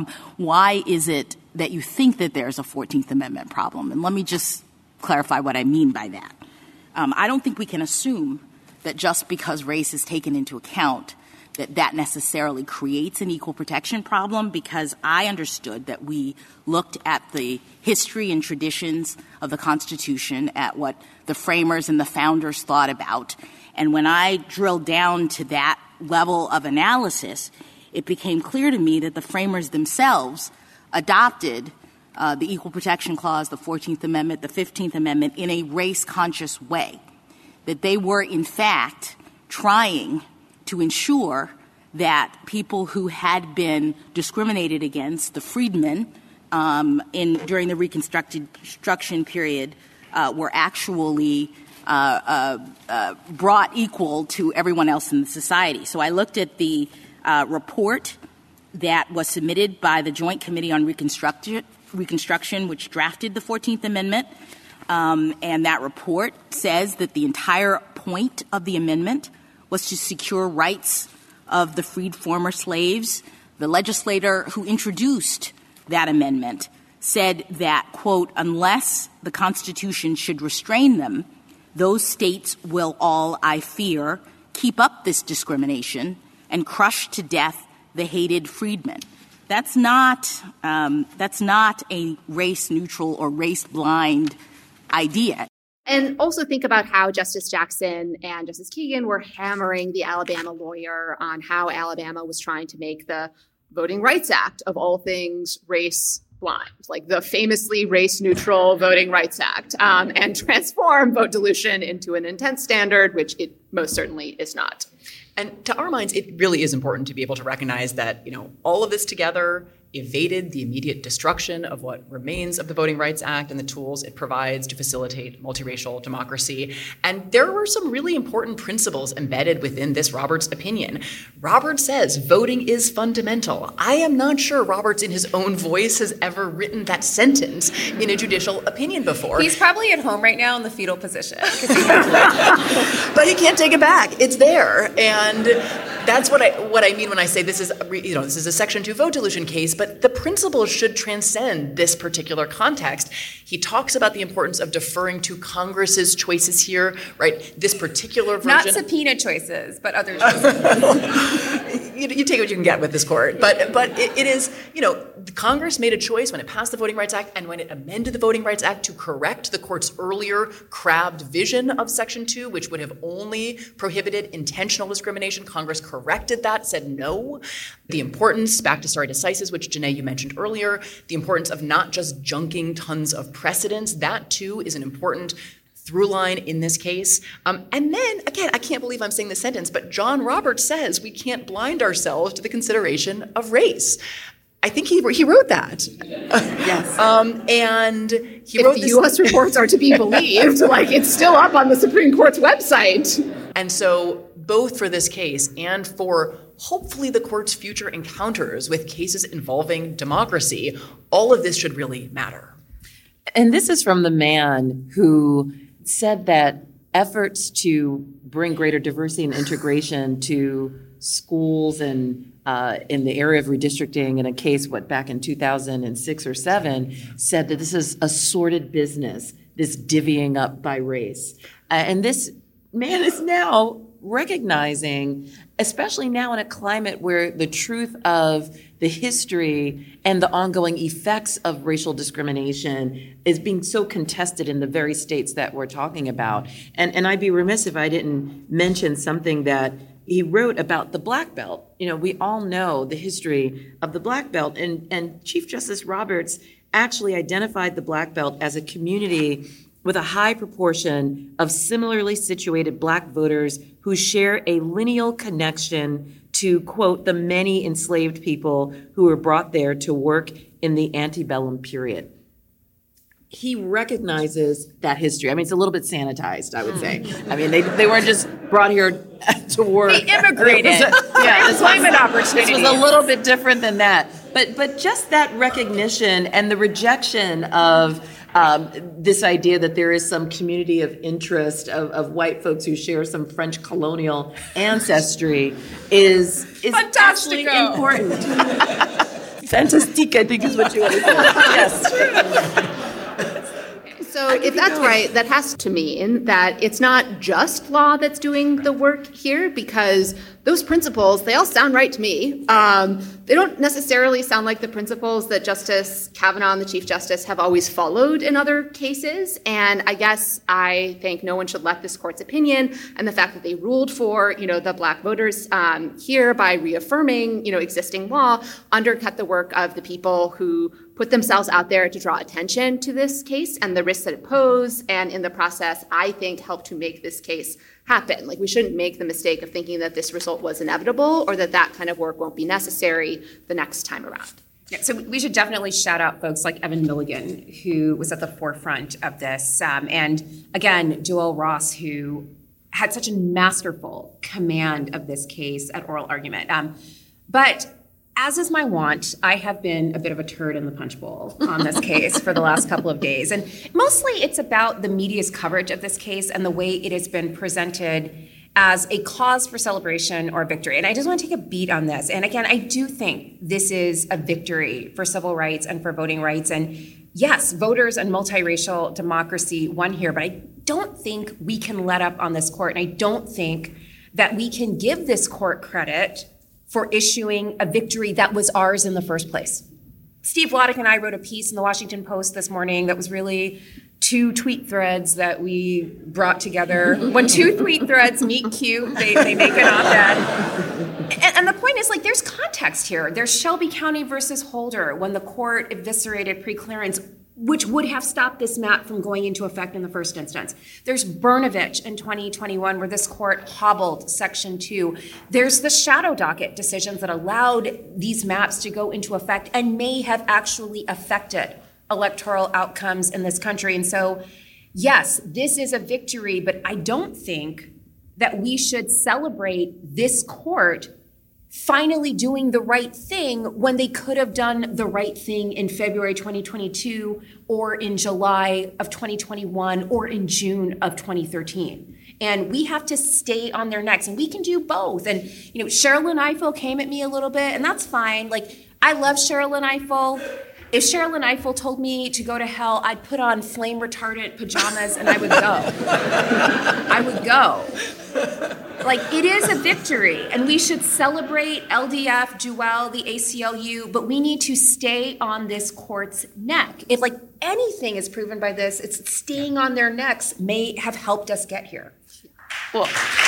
why is it that you think that there's a 14th Amendment problem? And let me just clarify what I mean by that. I don't think we can assume that just because race is taken into account that necessarily creates an equal protection problem, because I understood that we looked at the history and traditions of the Constitution, at what the framers and the founders thought about. And when I drilled down to that level of analysis, it became clear to me that the framers themselves adopted the Equal Protection Clause, the 14th Amendment, the 15th Amendment in a race-conscious way, that they were, in fact, trying to ensure that people who had been discriminated against, the freedmen, during the Reconstruction period, were actually brought equal to everyone else in the society. So I looked at the report that was submitted by the Joint Committee on Reconstruction, which drafted the 14th Amendment, and that report says that the entire point of the amendment was to secure rights of the freed former slaves. The legislator who introduced that amendment said that, quote, unless the Constitution should restrain them, those states will all, I fear, keep up this discrimination and crush to death the hated freedmen. That's not a race-neutral or race-blind idea. And also think about how Justice Jackson and Justice Kagan were hammering the Alabama lawyer on how Alabama was trying to make the Voting Rights Act, of all things, race blind, like the famously race-neutral Voting Rights Act, and transform vote dilution into an intent standard, which it most certainly is not. And to our minds, it really is important to be able to recognize that, all of this together evaded the immediate destruction of what remains of the Voting Rights Act and the tools it provides to facilitate multiracial democracy. And there were some really important principles embedded within this Roberts opinion. Roberts says voting is fundamental. I am not sure Roberts in his own voice has ever written that sentence in a judicial opinion before. He's probably at home right now in the fetal position. But he can't take it back. It's there. And that's what I mean when I say this is a Section 2 vote dilution case. but the principles should transcend this particular context. He talks about the importance of deferring to Congress's choices here, right? This particular version. Not subpoena choices, but other choices. You take what you can get with this court. But it is, Congress made a choice when it passed the Voting Rights Act and when it amended the Voting Rights Act to correct the court's earlier crabbed vision of Section 2, which would have only prohibited intentional discrimination. Congress corrected that, said no. The importance, back to stare decisis, which Janae, you mentioned earlier, the importance of not just junking tons of precedents, that too is an important through line in this case. And then, again, I can't believe I'm saying this sentence, but John Roberts says we can't blind ourselves to the consideration of race. I think he wrote that. Yes. And he if wrote the this. U.S. reports are to be believed, it's still up on the Supreme Court's website. And so both for this case and for hopefully the court's future encounters with cases involving democracy, all of this should really matter. And this is from the man who said that efforts to bring greater diversity and integration to schools and in the area of redistricting in a case, back in 2006 or 7, said that this is a sordid business, this divvying up by race. And this man is now recognizing, especially now in a climate where the truth of the history and the ongoing effects of racial discrimination is being so contested in the very states that we're talking about. And I'd be remiss if I didn't mention something that he wrote about the Black Belt. We all know the history of the Black Belt, and Chief Justice Roberts actually identified the Black Belt as a community with a high proportion of similarly situated Black voters who share a lineal connection to, quote, the many enslaved people who were brought there to work in the antebellum period. He recognizes that history. I mean, it's a little bit sanitized, I would say. I mean, they weren't just brought here to work. They immigrated. Employment opportunity. This was a little bit different than that. But just that recognition and the rejection of this idea that there is some community of interest of white folks who share some French colonial ancestry is actually important. Fantastique, I think is what you want to say. Yes. So if that's right, that has to mean that it's not just law that's doing the work here, because those principles, they all sound right to me. They don't necessarily sound like the principles that Justice Kavanaugh and the Chief Justice have always followed in other cases. And I think no one should let this court's opinion and the fact that they ruled for, the Black voters here by reaffirming, existing law, undercut the work of the people who put themselves out there to draw attention to this case and the risks that it posed, and in the process, I think, helped to make this case happen. We shouldn't make the mistake of thinking that this result was inevitable or that kind of work won't be necessary the next time around. Yeah, so we should definitely shout out folks like Evan Milligan, who was at the forefront of this, and again, Joel Ross, who had such a masterful command of this case at oral argument. But as is my wont, I have been a bit of a turd in the punch bowl on this case for the last couple of days. And mostly it's about the media's coverage of this case and the way it has been presented as a cause for celebration or victory. And I just want to take a beat on this. And again, I do think this is a victory for civil rights and for voting rights. And yes, voters and multiracial democracy won here, but I don't think we can let up on this court. And I don't think that we can give this court credit for issuing a victory that was ours in the first place. Steve Vladeck and I wrote a piece in the Washington Post this morning that was really 2 tweet threads that we brought together. When 2 tweet threads meet cute, they make an op-ed. And the point is, there's context here. There's Shelby County versus Holder, when the court eviscerated preclearance, which would have stopped this map from going into effect in the first instance. There's Brnovich in 2021, where this court hobbled Section 2. There's the shadow docket decisions that allowed these maps to go into effect and may have actually affected electoral outcomes in this country. And so, yes, this is a victory, but I don't think that we should celebrate this court finally doing the right thing when they could have done the right thing in February 2022 or in July of 2021 or in June of 2013. And we have to stay on their necks, and we can do both. And, Sherilyn Ifill came at me a little bit, and that's fine. I love Sherrilyn Ifill. If Sherrilyn Ifill told me to go to hell, I'd put on flame retardant pajamas and I would go. I would go. Like, it is a victory, and we should celebrate LDF, Jewel, the ACLU, but we need to stay on this court's neck. If, like, anything is proven by this, it's staying on their necks may have helped us get here. Well,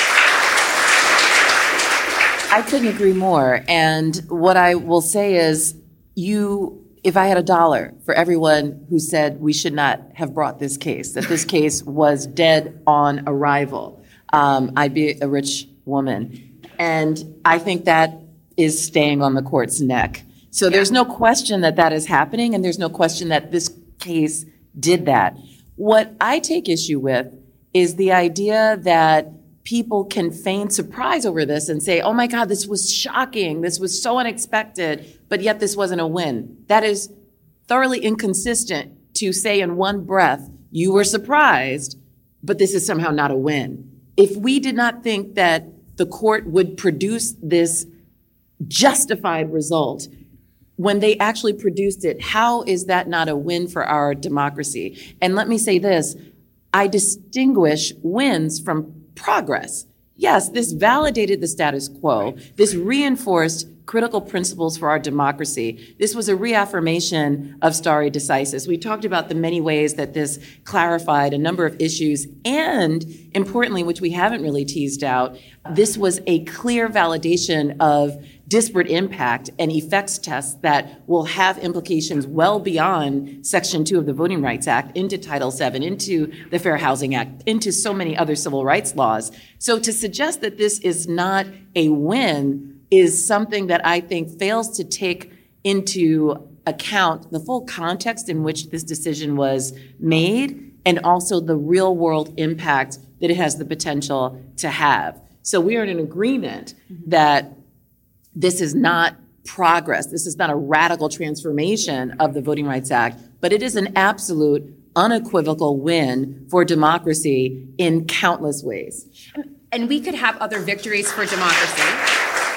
I couldn't agree more. And what I will say is, if I had $1 for everyone who said we should not have brought this case, that this case was dead on arrival, I'd be a rich woman. And I think that is staying on the court's neck. So there's no question that that is happening, and there's no question that this case did that. What I take issue with is the idea that people can feign surprise over this and say, oh my God, this was shocking, this was so unexpected, but yet this wasn't a win. That is thoroughly inconsistent to say in one breath, you were surprised, but this is somehow not a win. If we did not think that the court would produce this justified result, when they actually produced it, how is that not a win for our democracy? And let me say this, I distinguish wins from progress. Yes, this validated the status quo. This reinforced critical principles for our democracy. This was a reaffirmation of stare decisis. We talked about the many ways that this clarified a number of issues, and importantly, which we haven't really teased out, this was a clear validation of disparate impact and effects tests that will have implications well beyond Section 2 of the Voting Rights Act, into Title VII, into the Fair Housing Act, into so many other civil rights laws. So to suggest that this is not a win is something that I think fails to take into account the full context in which this decision was made, and also the real world impact that it has the potential to have. So we are in an agreement that this is not progress. This is not a radical transformation of the Voting Rights Act, but it is an absolute, unequivocal win for democracy in countless ways. And we could have other victories for democracy.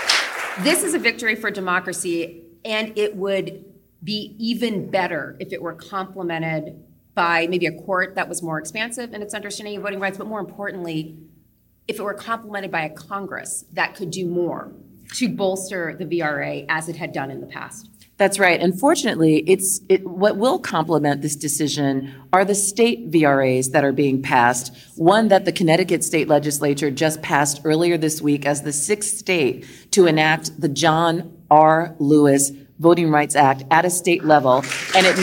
This is a victory for democracy, and it would be even better if it were complemented by maybe a court that was more expansive in its understanding of voting rights, but more importantly, if it were complemented by a Congress that could do more to bolster the VRA as it had done in the past. That's right. Unfortunately, what will complement this decision are the state VRAs that are being passed. One that the Connecticut state legislature just passed earlier this week as the 6th state to enact the John R. Lewis Voting Rights Act at a state level. And you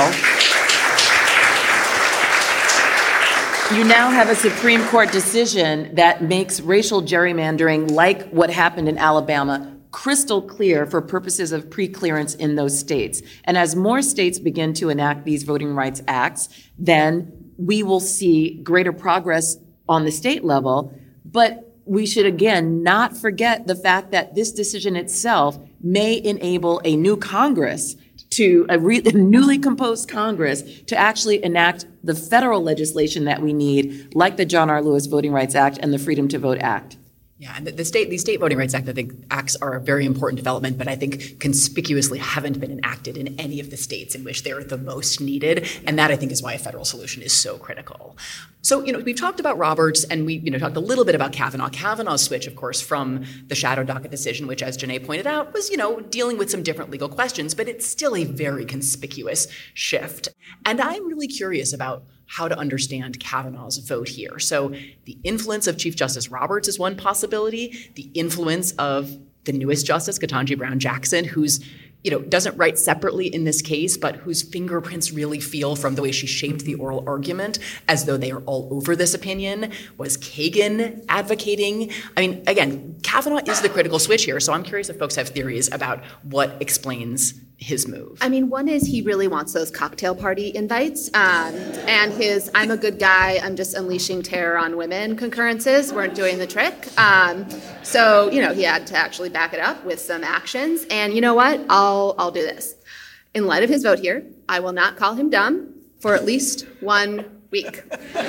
now have a Supreme Court decision that makes racial gerrymandering, like what happened in Alabama, crystal clear for purposes of preclearance in those states. And as more states begin to enact these voting rights acts, then we will see greater progress on the state level. But we should, again, not forget the fact that this decision itself may enable a new Congress, a newly composed Congress, to actually enact the federal legislation that we need, like the John R. Lewis Voting Rights Act and the Freedom to Vote Act. Yeah, and these state voting rights act, I think, acts are a very important development, but I think conspicuously haven't been enacted in any of the states in which they're the most needed. And that, I think, is why a federal solution is so critical. So, we've talked about Roberts, and we, talked a little bit about Kavanaugh. Kavanaugh's switch, of course, from the shadow docket decision, which, as Janae pointed out, was, dealing with some different legal questions, but it's still a very conspicuous shift. And I'm really curious about how to understand Kavanaugh's vote here. So the influence of Chief Justice Roberts is one possibility. The influence of the newest justice, Ketanji Brown Jackson, who's doesn't write separately in this case, but whose fingerprints really feel from the way she shaped the oral argument as though they are all over this opinion. Was Kagan advocating? I mean, again, Kavanaugh is the critical switch here, so I'm curious if folks have theories about what explains his move. I mean, one is he really wants those cocktail party invites, and his "I'm a good guy, I'm just unleashing terror on women" concurrences weren't doing the trick. So he had to actually back it up with some actions. And you know what? I'll do this. In light of his vote here, I will not call him dumb for at least one week.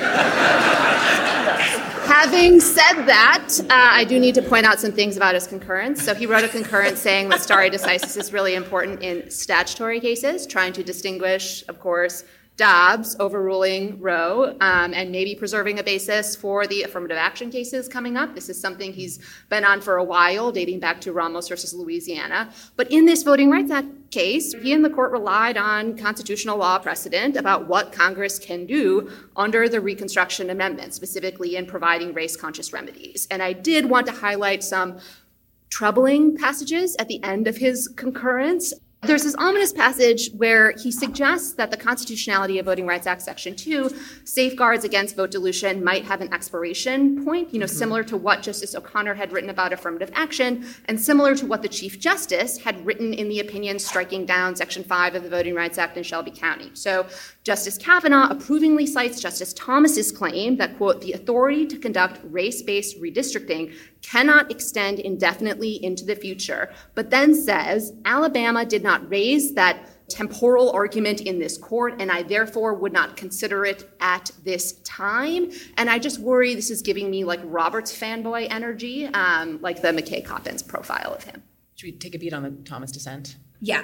Having said that, I do need to point out some things about his concurrence. So he wrote a concurrence saying that stare decisis is really important in statutory cases, trying to distinguish, of course, Dobbs overruling Roe, and maybe preserving a basis for the affirmative action cases coming up. This is something he's been on for a while, dating back to Ramos versus Louisiana. But in this Voting Rights Act case, he and the court relied on constitutional law precedent about what Congress can do under the Reconstruction Amendment, specifically in providing race-conscious remedies. And I did want to highlight some troubling passages at the end of his concurrence. There's this ominous passage where he suggests that the constitutionality of Voting Rights Act Section 2 safeguards against vote dilution might have an expiration point, similar to what Justice O'Connor had written about affirmative action, and similar to what the Chief Justice had written in the opinion striking down Section 5 of the Voting Rights Act in Shelby County. So Justice Kavanaugh approvingly cites Justice Thomas's claim that, quote, the authority to conduct race-based redistricting cannot extend indefinitely into the future, but then says Alabama did not raise that temporal argument in this court, and I therefore would not consider it at this time. And I just worry this is giving me like Roberts fanboy energy, like the McKay Coppins profile of him. Should we take a beat on the Thomas dissent? Yeah,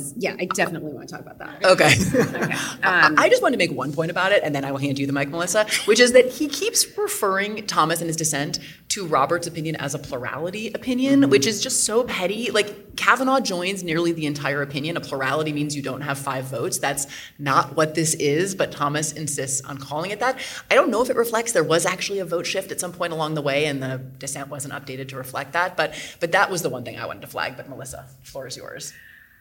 I definitely want to talk about that. Okay. Okay. I just want to make one point about it, and then I will hand you the mic, Melissa, which is that he keeps referring Thomas in his dissent to Roberts' opinion as a plurality opinion, which is just so petty. Like, Kavanaugh joins nearly the entire opinion. A plurality means you don't have 5 votes. That's not what this is, but Thomas insists on calling it that. I don't know if it reflects there was actually a vote shift at some point along the way, and the dissent wasn't updated to reflect that, but that was the one thing I wanted to flag. But Melissa, the floor is yours.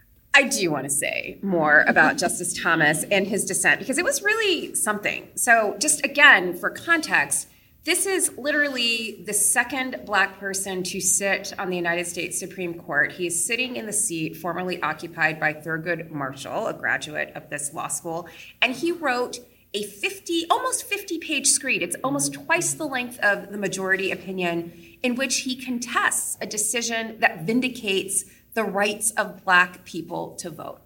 I do want to say more about Justice Thomas and his dissent because it was really something. So just again, for context, this is literally the second Black person to sit on the United States Supreme Court. He is sitting in the seat formerly occupied by Thurgood Marshall, a graduate of this law school, and he wrote a almost 50-page screed. It's almost twice the length of the majority opinion in which he contests a decision that vindicates the rights of Black people to vote.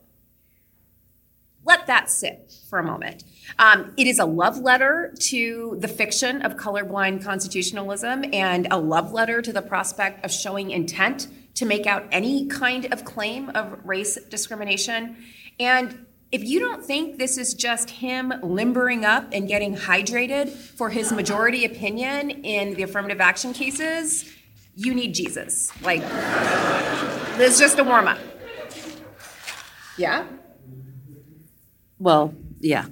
Let that sit for a moment. It is a love letter to the fiction of colorblind constitutionalism and a love letter to the prospect of showing intent to make out any kind of claim of race discrimination. And if you don't think this is just him limbering up and getting hydrated for his majority opinion in the affirmative action cases, you need Jesus. Like, this is just a warm-up. Yeah? Well, yeah.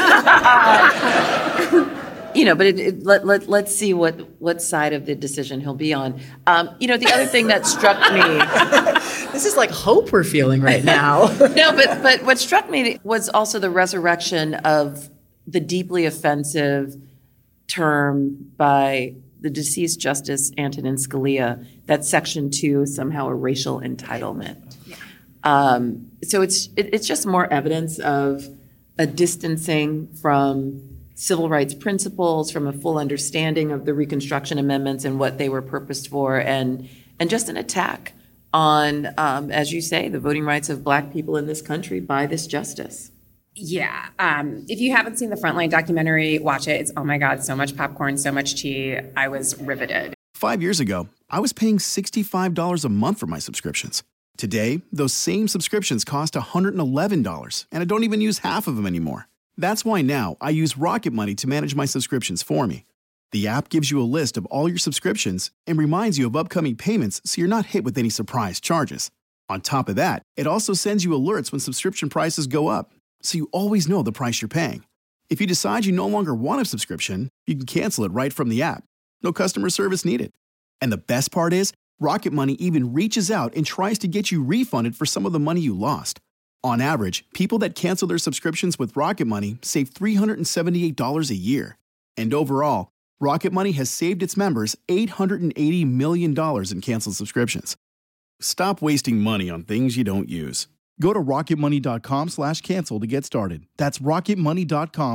But let's see what side of the decision he'll be on. The other thing that struck me... This is like hope we're feeling right now. No, but what struck me was also the resurrection of the deeply offensive term by the deceased Justice Antonin Scalia that Section 2 is somehow a racial entitlement. Yeah. So it's just more evidence of a distancing from civil rights principles, from a full understanding of the Reconstruction Amendments and what they were purposed for, and just an attack on, as you say, the voting rights of Black people in this country by this justice. Yeah. If you haven't seen the Frontline documentary, watch it. It's, oh my God, so much popcorn, so much tea. I was riveted. 5 years ago, I was paying $65 a month for my subscriptions. Today, those same subscriptions cost $111, and I don't even use half of them anymore. That's why now I use Rocket Money to manage my subscriptions for me. The app gives you a list of all your subscriptions and reminds you of upcoming payments so you're not hit with any surprise charges. On top of that, it also sends you alerts when subscription prices go up, so you always know the price you're paying. If you decide you no longer want a subscription, you can cancel it right from the app. No customer service needed. And the best part is, Rocket Money even reaches out and tries to get you refunded for some of the money you lost. On average, people that cancel their subscriptions with Rocket Money save $378 a year. And overall, Rocket Money has saved its members $880 million in canceled subscriptions. Stop wasting money on things you don't use. Go to rocketmoney.com/cancel to get started. That's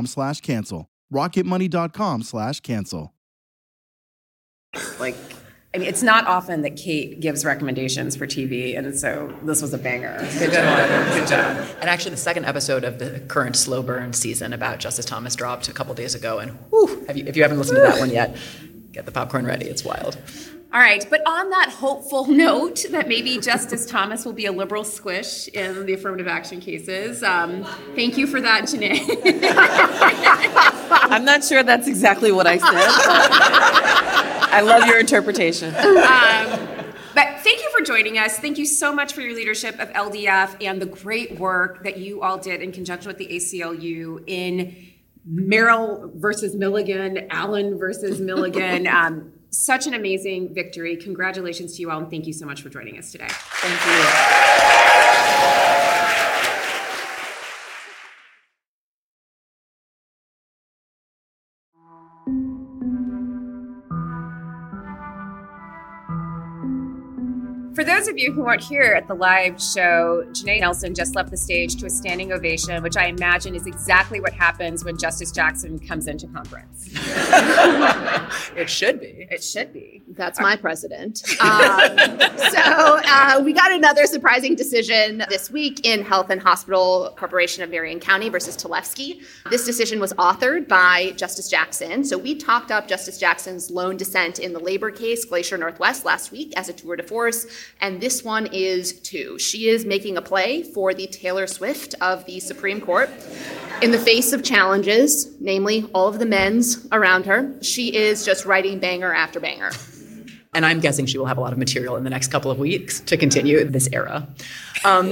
rocketmoney.com/cancel. rocketmoney.com/cancel. Like, I mean, it's not often that Kate gives recommendations for TV, and so this was a banger. Good job. Good job. And actually, the second episode of the current Slow Burn season about Justice Thomas dropped a couple days ago, and whew, if you haven't listened to that one yet, get the popcorn ready. It's wild. All right, but on that hopeful note that maybe Justice Thomas will be a liberal squish in the affirmative action cases, thank you for that, Janae. I'm not sure that's exactly what I said. I love your interpretation. But thank you for joining us. Thank you so much for your leadership of LDF and the great work that you all did in conjunction with the ACLU in Merrill versus Milligan, Allen versus Milligan. Such an amazing victory. Congratulations to you all, and thank you so much for joining us today. Thank you. For those of you who weren't here at the live show, Janae Nelson just left the stage to a standing ovation, which I imagine is exactly what happens when Justice Jackson comes into conference. It should be. It should be. That's my president. So we got another surprising decision this week in Health and Hospital Corporation of Marion County versus Tlefsky. This decision was authored by Justice Jackson. So we talked up Justice Jackson's lone dissent in the labor case, Glacier Northwest, last week as a tour de force. And this one is too. She is making a play for the Taylor Swift of the Supreme Court. In the face of challenges, namely all of the men's around her, she is just writing banger after banger. And I'm guessing she will have a lot of material in the next couple of weeks to continue this era. All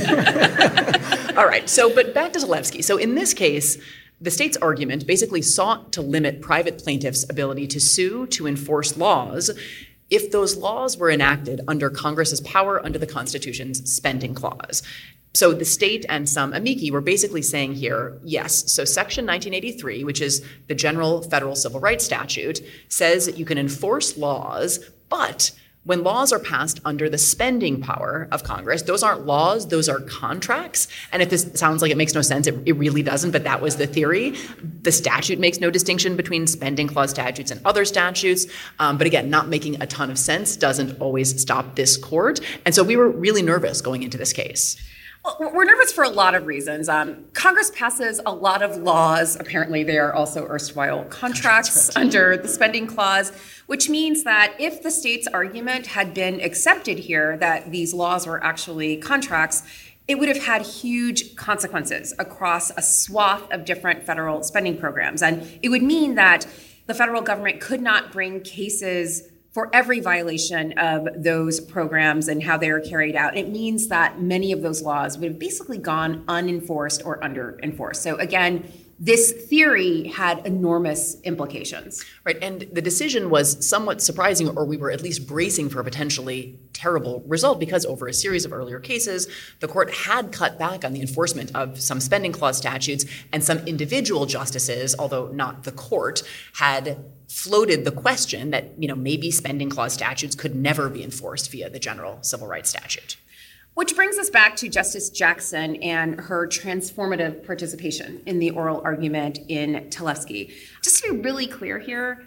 right, but back to Tlefsky. So in this case, the state's argument basically sought to limit private plaintiffs' ability to sue to enforce laws if those laws were enacted under Congress's power under the Constitution's spending clause. So the state and some amici were basically saying here, yes, so Section 1983, which is the general federal civil rights statute, says that you can enforce laws, but when laws are passed under the spending power of Congress, those aren't laws, those are contracts. And if this sounds like it makes no sense, it really doesn't, but that was the theory. The statute makes no distinction between spending clause statutes and other statutes. But again, not making a ton of sense doesn't always stop this court. And so we were really nervous going into this case. Well, we're nervous for a lot of reasons. Congress passes a lot of laws. Apparently, they are also erstwhile contracts under the spending clause, which means that if the state's argument had been accepted here, that these laws were actually contracts, it would have had huge consequences across a swath of different federal spending programs. And it would mean that the federal government could not bring cases for every violation of those programs and how they are carried out. It means that many of those laws would have basically gone unenforced or under-enforced. So again, this theory had enormous implications. Right, and the decision was somewhat surprising, or we were at least bracing for a potentially terrible result, because over a series of earlier cases, the court had cut back on the enforcement of some spending clause statutes, and some individual justices, although not the court, had floated the question that, maybe spending clause statutes could never be enforced via the general civil rights statute. Which brings us back to Justice Jackson and her transformative participation in the oral argument in Tlefsky. Just to be really clear here,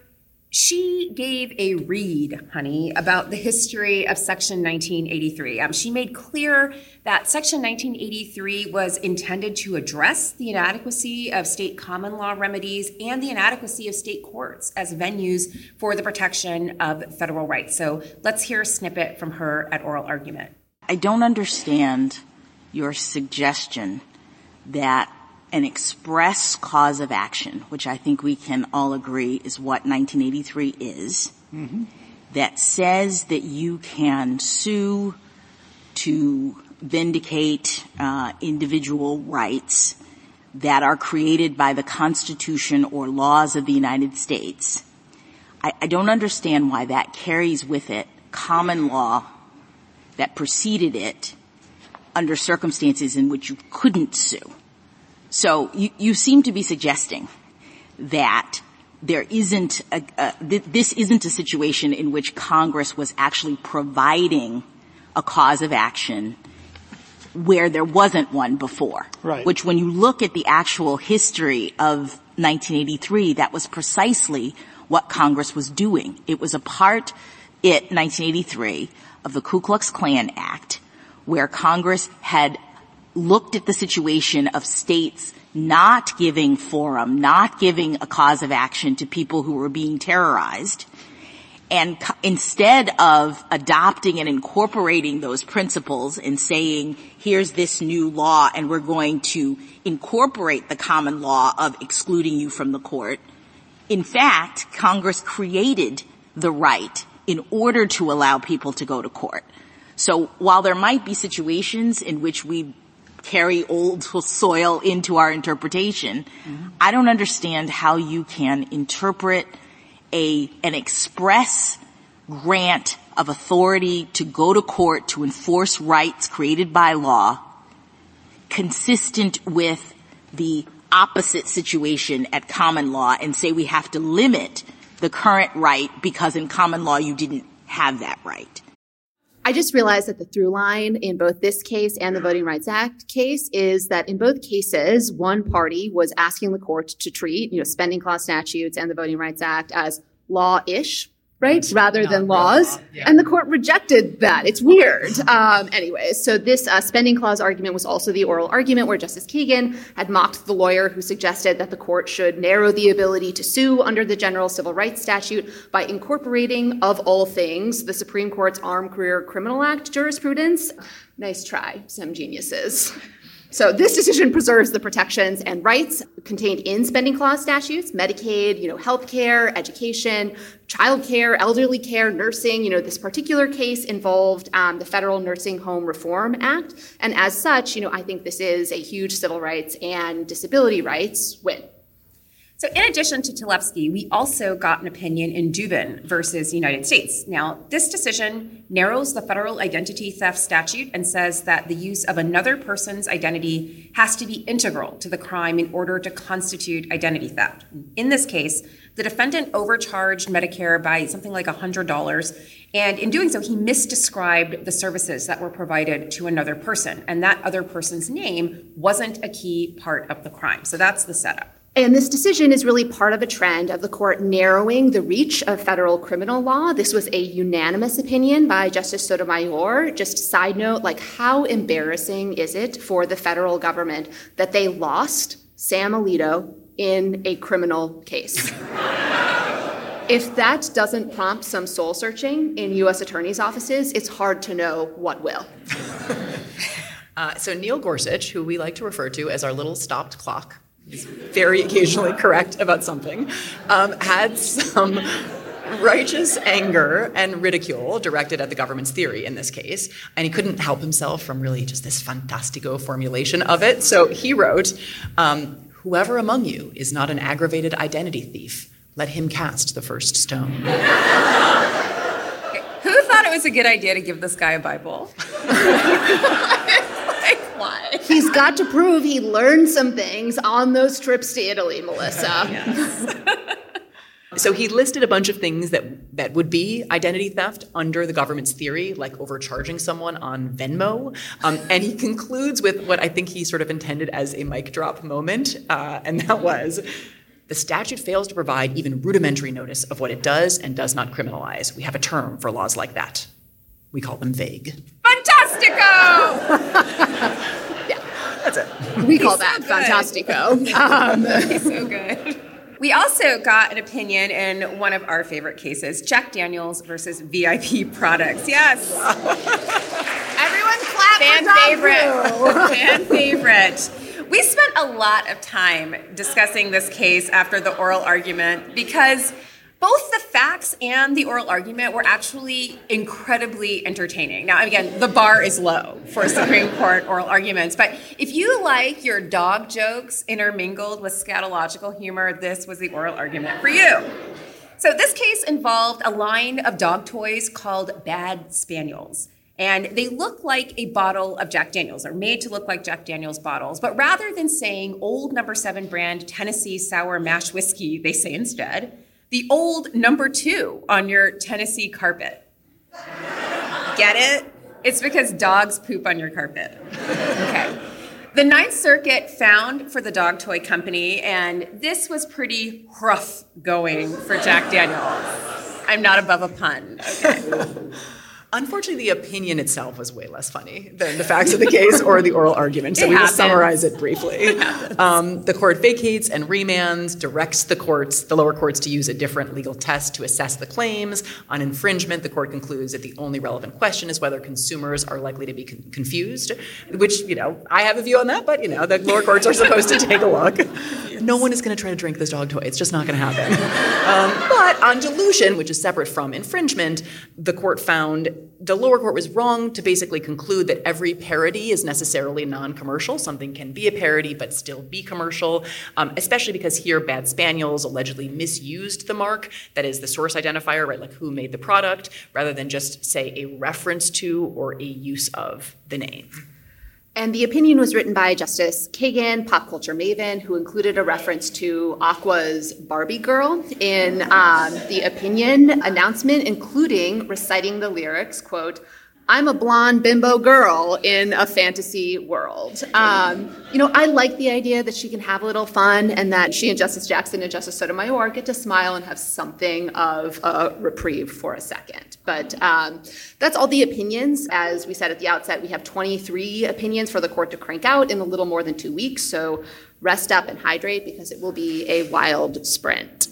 she gave a read, honey, about the history of Section 1983. She made clear that Section 1983 was intended to address the inadequacy of state common law remedies and the inadequacy of state courts as venues for the protection of federal rights. So let's hear a snippet from her at oral argument. I don't understand your suggestion that an express cause of action, which I think we can all agree is what 1983 is, that says that you can sue to vindicate individual rights that are created by the Constitution or laws of the United States. I don't understand why that carries with it common law that preceded it under circumstances in which you couldn't sue. So you seem to be suggesting that there isn't this isn't a situation in which Congress was actually providing a cause of action where there wasn't one before. Right. Which, when you look at the actual history of 1983, that was precisely what Congress was doing. It was a part 1983, of the Ku Klux Klan Act, where Congress had looked at the situation of states not giving forum, not giving a cause of action to people who were being terrorized. And instead of adopting and incorporating those principles and saying, here's this new law and we're going to incorporate the common law of excluding you from the court, in fact, Congress created the right in order to allow people to go to court. So while there might be situations in which we carry old soil into our interpretation, I don't understand how you can interpret an express grant of authority to go to court to enforce rights created by law consistent with the opposite situation at common law and say we have to limit the current right because in common law you didn't have that right. I just realized that the through line in both this case and the Voting Rights Act case is that in both cases, one party was asking the court to treat, spending clause statutes and the Voting Rights Act as law-ish, right? Rather than laws. And the court rejected that. It's weird. Anyways, so this spending clause argument was also the oral argument where Justice Kagan had mocked the lawyer who suggested that the court should narrow the ability to sue under the general civil rights statute by incorporating, of all things, the Supreme Court's Armed Career Criminal Act jurisprudence. Nice try, some geniuses. So this decision preserves the protections and rights contained in spending clause statutes, Medicaid, health care, education, child care, elderly care, nursing. This particular case involved the Federal Nursing Home Reform Act. And as such, I think this is a huge civil rights and disability rights win. So in addition to Tlefsky, we also got an opinion in Dubin versus United States. Now, this decision narrows the federal identity theft statute and says that the use of another person's identity has to be integral to the crime in order to constitute identity theft. In this case, the defendant overcharged Medicare by something like $100, and in doing so, he misdescribed the services that were provided to another person, and that other person's name wasn't a key part of the crime. So that's the setup. And this decision is really part of a trend of the court narrowing the reach of federal criminal law. This was a unanimous opinion by Justice Sotomayor. Just side note, how embarrassing is it for the federal government that they lost Sam Alito in a criminal case? If that doesn't prompt some soul searching in U.S. attorneys' offices, it's hard to know what will. So Neil Gorsuch, who we like to refer to as our little stopped clock, he's very occasionally correct about something, had some righteous anger and ridicule directed at the government's theory in this case, and he couldn't help himself from really just this fantastico formulation of it. So he wrote, whoever among you is not an aggravated identity thief, let him cast the first stone. Who thought it was a good idea to give this guy a Bible? Why? He's got to prove he learned some things on those trips to Italy, Melissa. Yes. So he listed a bunch of things that would be identity theft under the government's theory, like overcharging someone on Venmo. And he concludes with what I think he sort of intended as a mic drop moment, and that was, the statute fails to provide even rudimentary notice of what it does and does not criminalize. We have a term for laws like that. We call them vague. Fantastico! Yeah, that's it. We call that Fantastico. He's so good. We also got an opinion in one of our favorite cases, Jack Daniels versus VIP Products. Yes. Everyone clap Fan favorite. Fan favorite. We spent a lot of time discussing this case after the oral argument because both the facts and the oral argument were actually incredibly entertaining. Now, again, the bar is low for Supreme Court oral arguments, but if you like your dog jokes intermingled with scatological humor, this was the oral argument for you. So this case involved a line of dog toys called Bad Spaniels. And they look like a bottle of Jack Daniels. They're made to look like Jack Daniels bottles. But rather than saying old No. 7 brand Tennessee sour mash whiskey, they say instead, the old No. 2 on your Tennessee carpet. Get it? It's because dogs poop on your carpet. Okay. The Ninth Circuit found for the dog toy company, and this was pretty rough going for Jack Daniels. I'm not above a pun. Okay. Unfortunately, the opinion itself was way less funny than the facts of the case or the oral argument, so we will summarize it briefly. The court vacates and remands, directs the lower courts to use a different legal test to assess the claims. On infringement, the court concludes that the only relevant question is whether consumers are likely to be confused, which, I have a view on that, but, the lower courts are supposed to take a look. No one is going to try to drink this dog toy. It's just not going to happen. But on delusion, which is separate from infringement, the lower court was wrong to basically conclude that every parody is necessarily non-commercial. Something can be a parody but still be commercial, especially because here Bad Spaniels allegedly misused the mark, that is the source identifier, right, like who made the product, rather than just, say, a reference to or a use of the name. And the opinion was written by Justice Kagan, pop culture maven, who included a reference to Aqua's Barbie girl in the opinion announcement, including reciting the lyrics, quote, "I'm a blonde bimbo girl in a fantasy world." I like the idea that she can have a little fun and that she and Justice Jackson and Justice Sotomayor get to smile and have something of a reprieve for a second. But that's all the opinions. As we said at the outset, we have 23 opinions for the court to crank out in a little more than 2 weeks. So rest up and hydrate because it will be a wild sprint.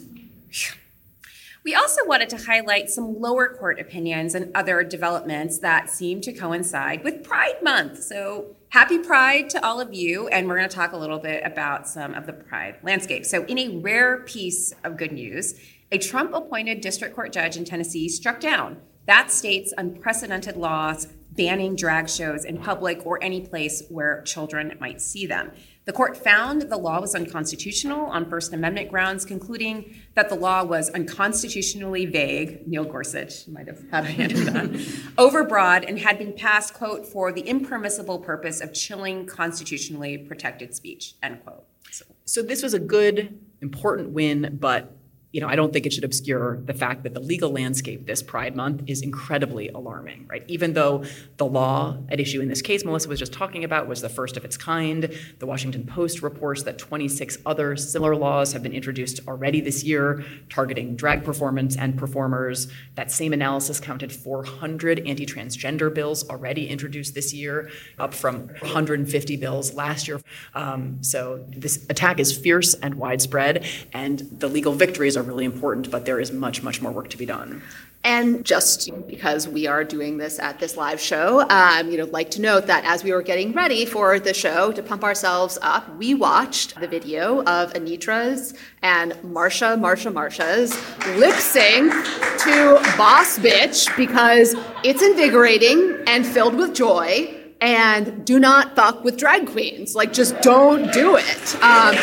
We also wanted to highlight some lower court opinions and other developments that seem to coincide with Pride Month. So happy Pride to all of you, and we're going to talk a little bit about some of the Pride landscape. So in a rare piece of good news, a Trump-appointed district court judge in Tennessee struck down that state's unprecedented laws banning drag shows in public or any place where children might see them. The court found the law was unconstitutional on First Amendment grounds, concluding that the law was unconstitutionally vague, Neil Gorsuch might have had a hand in that, overbroad, and had been passed, quote, for the impermissible purpose of chilling constitutionally protected speech, end quote. So this was a good, important win, but I don't think it should obscure the fact that the legal landscape this Pride Month is incredibly alarming, right? Even though the law at issue in this case Melissa was just talking about was the first of its kind, the Washington Post reports that 26 other similar laws have been introduced already this year targeting drag performance and performers. That same analysis counted 400 anti-transgender bills already introduced this year, up from 150 bills last year. So this attack is fierce and widespread, and the legal victories are really important, but there is much, much more work to be done. And just because we are doing this at this live show, like to note that as we were getting ready for the show to pump ourselves up, we watched the video of Anitra's and Marsha's lip sync to Boss Bitch because it's invigorating and filled with joy. And do not fuck with drag queens. Just don't do it.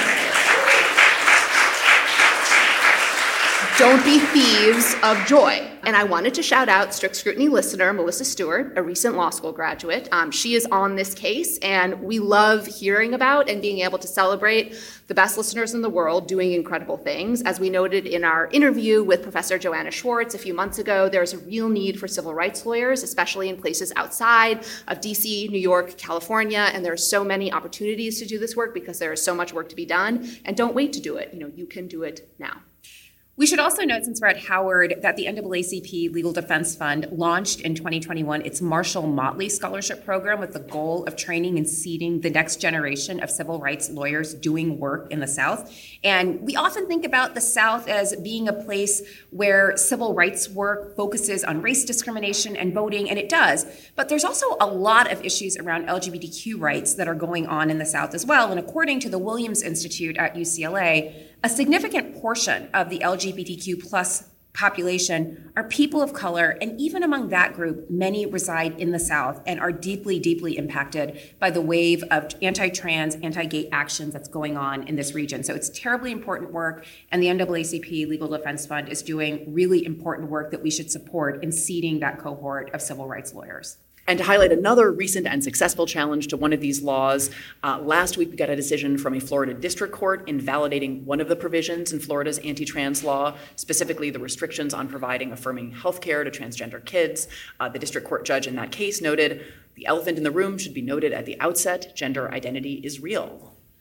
Don't be thieves of joy. And I wanted to shout out Strict Scrutiny listener Melissa Stewart, a recent law school graduate. She is on this case, and we love hearing about and being able to celebrate the best listeners in the world doing incredible things. As we noted in our interview with Professor Joanna Schwartz a few months ago, there's a real need for civil rights lawyers, especially in places outside of DC, New York, California, and there are so many opportunities to do this work because there is so much work to be done. And don't wait to do it. You can do it now. We should also note, since we're at Howard, that the NAACP Legal Defense Fund launched in 2021 its Marshall Motley Scholarship Program with the goal of training and seeding the next generation of civil rights lawyers doing work in the South. And we often think about the South as being a place where civil rights work focuses on race discrimination and voting, and it does. But there's also a lot of issues around LGBTQ rights that are going on in the South as well. And according to the Williams Institute at UCLA, a significant portion of the LGBTQ plus population are people of color, and even among that group, many reside in the South and are deeply, deeply impacted by the wave of anti-trans, anti-gay actions that's going on in this region. So it's terribly important work, and the NAACP Legal Defense Fund is doing really important work that we should support in seeding that cohort of civil rights lawyers. And to highlight another recent and successful challenge to one of these laws, last week we got a decision from a Florida district court invalidating one of the provisions in Florida's anti-trans law, specifically the restrictions on providing affirming health care to transgender kids. The district court judge in that case noted, the elephant in the room should be noted at the outset, gender identity is real.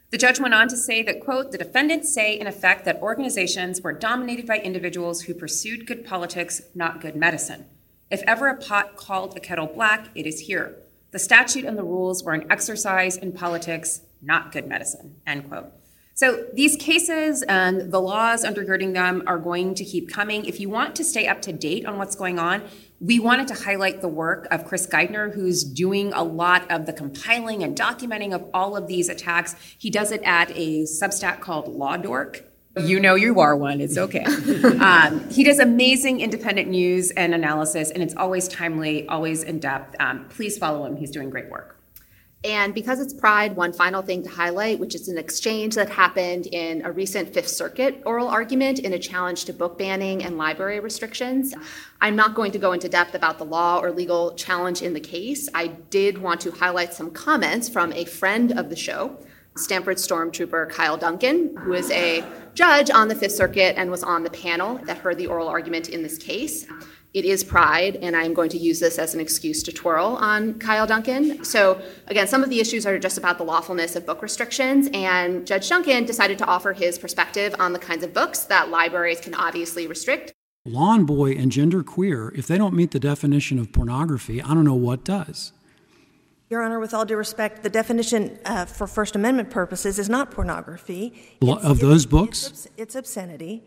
The judge went on to say that, quote, the defendants say in effect that organizations were dominated by individuals who pursued good politics, not good medicine. If ever a pot called a kettle black, it is here. The statute and the rules were an exercise in politics, not good medicine, end quote. So these cases and the laws undergirding them are going to keep coming. If you want to stay up to date on what's going on, we wanted to highlight the work of Chris Geidner, who's doing a lot of the compiling and documenting of all of these attacks. He does it at a Substack called Law Dork. You know you are one, it's okay. He does amazing independent news and analysis, and it's always timely, always in depth. Please follow him, he's doing great work. And because it's Pride, one final thing to highlight, which is an exchange that happened in a recent Fifth Circuit oral argument in a challenge to book banning and library restrictions. I'm not going to go into depth about the law or legal challenge in the case. I did want to highlight some comments from a friend of the show, Stanford Stormtrooper Kyle Duncan, who is a judge on the Fifth Circuit and was on the panel that heard the oral argument in this case. It is Pride, and I'm going to use this as an excuse to twirl on Kyle Duncan. So again, some of the issues are just about the lawfulness of book restrictions, and Judge Duncan decided to offer his perspective on the kinds of books that libraries can obviously restrict. Lawn boy and genderqueer, if they don't meet the definition of pornography, I don't know what does. Your Honor, with all due respect, the definition for First Amendment purposes is not pornography. Of those books? It's obscenity.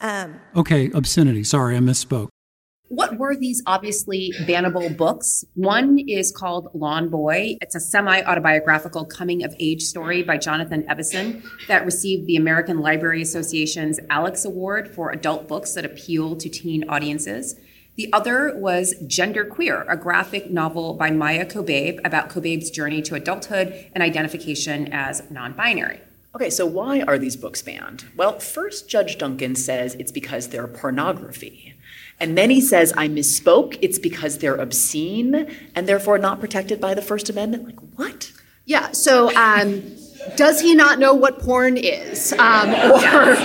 Okay, obscenity. Sorry, I misspoke. What were these obviously bannable books? One is called Lawn Boy. It's a semi-autobiographical coming-of-age story by Jonathan Evison that received the American Library Association's Alex Award for adult books that appeal to teen audiences. The other was Genderqueer, a graphic novel by Maya Kobabe about Kobabe's journey to adulthood and identification as non-binary. Okay, so why are these books banned? Well, first, Judge Duncan says it's because they're pornography. And then he says, I misspoke, it's because they're obscene and therefore not protected by the First Amendment. Like, what? Yeah, so does he not know what porn is? Or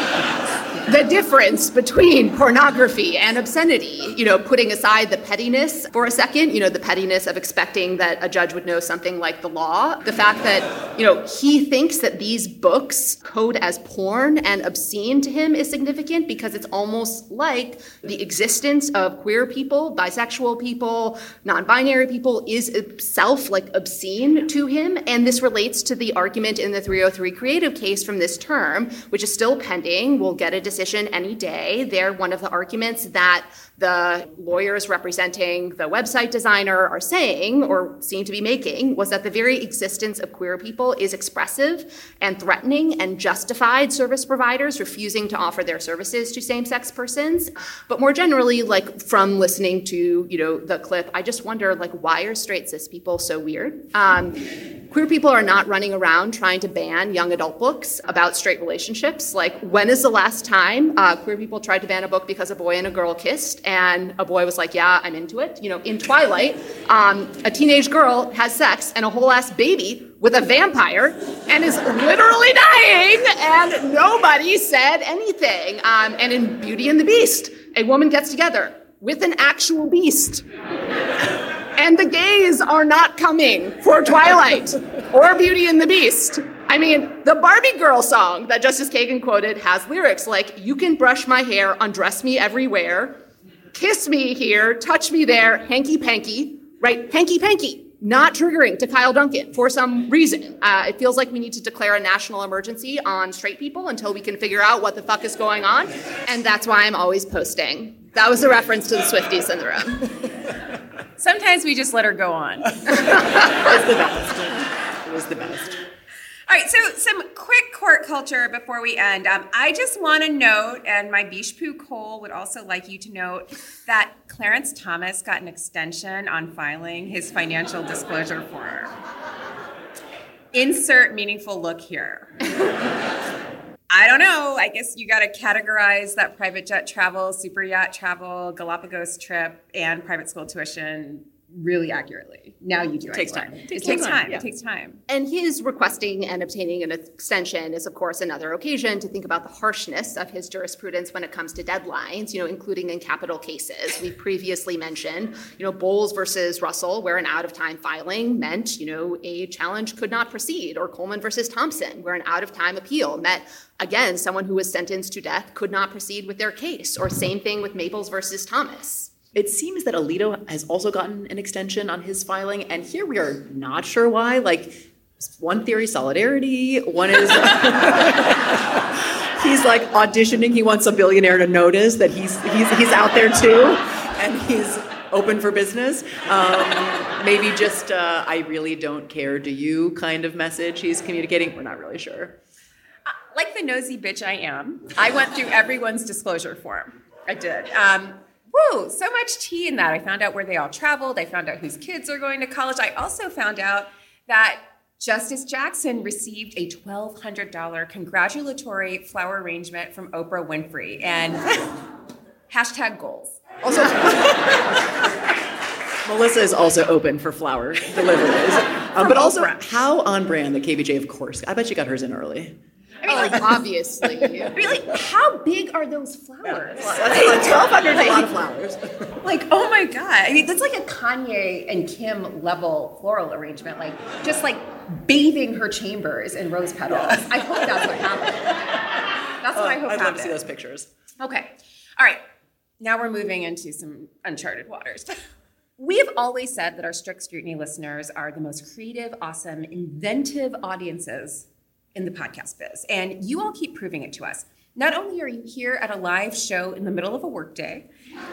the difference between pornography and obscenity, putting aside the pettiness for a second, the pettiness of expecting that a judge would know something like the law, the fact that, he thinks that these books code as porn and obscene to him is significant because it's almost like the existence of queer people, bisexual people, non-binary people is itself like obscene to him. And this relates to the argument in the 303 creative case from this term, which is still pending. We'll get a decision any day. There, one of the arguments that the lawyers representing the website designer are saying, or seem to be making, was that the very existence of queer people is expressive and threatening and justified service providers refusing to offer their services to same-sex persons. But more generally, like from listening to, the clip, I just wonder, why are straight cis people so weird? Queer people are not running around trying to ban young adult books about straight relationships. When is the last time queer people tried to ban a book because a boy and a girl kissed and a boy was like, yeah, I'm into it? In Twilight, a teenage girl has sex and a whole ass baby with a vampire and is literally dying and nobody said anything. And in Beauty and the Beast, a woman gets together with an actual beast. And the gays are not coming for Twilight or Beauty and the Beast. I mean, the Barbie Girl song that Justice Kagan quoted has lyrics like, you can brush my hair, undress me everywhere, kiss me here, touch me there, hanky-panky, right? Hanky-panky, not triggering to Kyle Duncan for some reason. It feels like we need to declare a national emergency on straight people until we can figure out what the fuck is going on. And that's why I'm always posting. That was a reference to the Swifties in the room. Sometimes we just let her go on. It was the best. It was the best. All right, so some quick court culture before we end. I just want to note, and my biche poo Cole would also like you to note, that Clarence Thomas got an extension on filing his financial disclosure form. Insert meaningful look here. I don't know. I guess you got to categorize that private jet travel, super yacht travel, Galapagos trip, and private school tuition really accurately. Now you do. It takes time. It takes time. It takes time. And his requesting and obtaining an extension is, of course, another occasion to think about the harshness of his jurisprudence when it comes to deadlines, including in capital cases. We previously mentioned, Bowles versus Russell, where an out-of-time filing meant, a challenge could not proceed, or Coleman versus Thompson, where an out-of-time appeal meant, again, someone who was sentenced to death could not proceed with their case, or same thing with Maples versus Thomas. It seems that Alito has also gotten an extension on his filing, and here we are not sure why. One theory, solidarity. One is he's auditioning. He wants a billionaire to notice that he's out there too, and he's open for business. Maybe just I really don't care, do you kind of message he's communicating. We're not really sure. Like the nosy bitch I am, I went through everyone's disclosure form. I did. So much tea in that. I found out where they all traveled. I found out whose kids are going to college. I also found out that Justice Jackson received a $1,200 congratulatory flower arrangement from Oprah Winfrey. And #goals. Also, Melissa is also open for flower deliveries. But also, how on brand that KBJ, of course. I bet she got hers in early. Obviously. Really, how big are those flowers? $1,200 is a lot of flowers. Oh my God. That's like a Kanye and Kim level floral arrangement. Just bathing her chambers in rose petals. I hope that's what happened. That's what I hope happened. I'd love to see those pictures. Okay. All right. Now we're moving into some uncharted waters. We have always said that our strict scrutiny listeners are the most creative, awesome, inventive audiences in the podcast biz. And you all keep proving it to us. Not only are you here at a live show in the middle of a workday,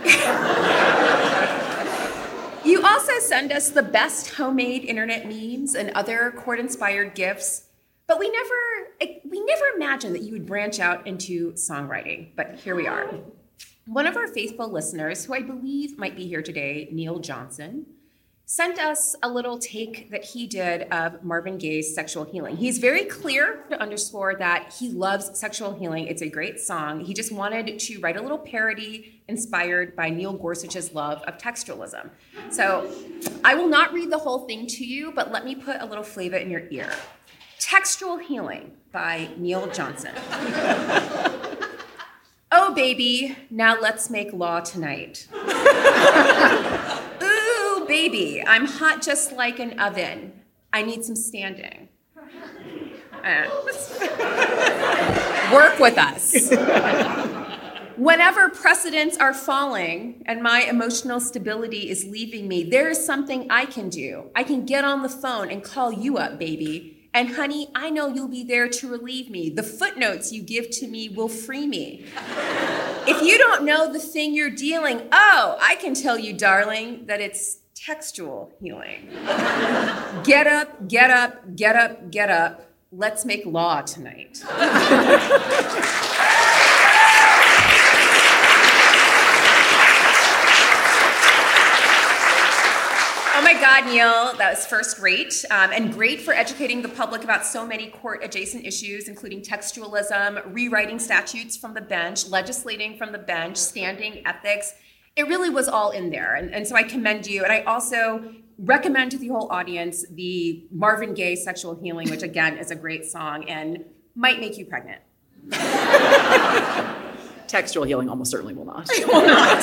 you also send us the best homemade internet memes and other court-inspired gifts. But we never imagined that you would branch out into songwriting. But here we are. One of our faithful listeners, who I believe might be here today, Neil Johnson, sent us a little take that he did of Marvin Gaye's Sexual Healing. He's very clear to underscore that he loves Sexual Healing. It's a great song. He just wanted to write a little parody inspired by Neil Gorsuch's love of textualism. So I will not read the whole thing to you, but let me put a little flavor in your ear. Textual Healing by Neil Johnson. Oh, baby, now let's make law tonight. Baby, I'm hot just like an oven. I need some standing. Work with us. Whenever precedents are falling and my emotional stability is leaving me, there is something I can do. I can get on the phone and call you up, baby. And honey, I know you'll be there to relieve me. The footnotes you give to me will free me. If you don't know the thing you're dealing, I can tell you, darling, that it's textual healing. Get up, get up, get up, get up. Let's make law tonight. Oh my God, Neil, that was first rate, and great for educating the public about so many court-adjacent issues, including textualism, rewriting statutes from the bench, legislating from the bench, standing ethics. It really was all in there, and so I commend you. And I also recommend to the whole audience the Marvin Gaye Sexual Healing, which again is a great song and might make you pregnant. Textual healing almost certainly will not. It will not.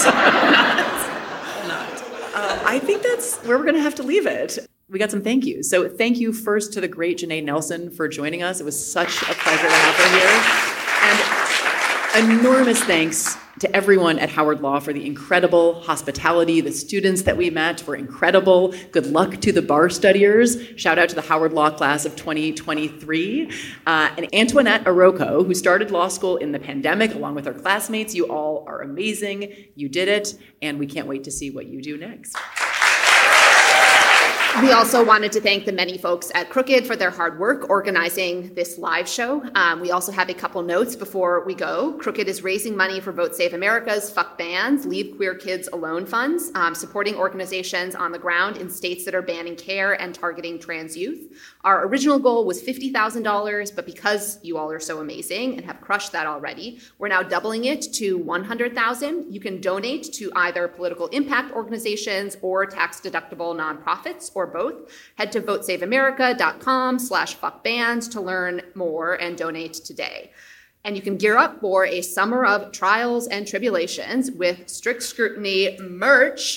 I think that's where we're going to have to leave it. We got some thank yous. So thank you first to the great Janae Nelson for joining us. It was such a pleasure to have her here. And enormous thanks to everyone at Howard Law for the incredible hospitality. The students that we met were incredible. Good luck to the bar studiers. Shout out to the Howard Law class of 2023. And Antoinette Arroco, who started law school in the pandemic along with her classmates. You all are amazing. You did it. And we can't wait to see what you do next. We also wanted to thank the many folks at Crooked for their hard work organizing this live show. We also have a couple notes before we go. Crooked is raising money for Vote Save America's Fuck Bans, Leave Queer Kids Alone funds, supporting organizations on the ground in states that are banning care and targeting trans youth. Our original goal was $50,000, but because you all are so amazing and have crushed that already, we're now doubling it to $100,000. You can donate to either political impact organizations or tax-deductible nonprofits, or both. Head to votesaveamerica.com/fuckbans to learn more and donate today. And you can gear up for a summer of trials and tribulations with Strict Scrutiny merch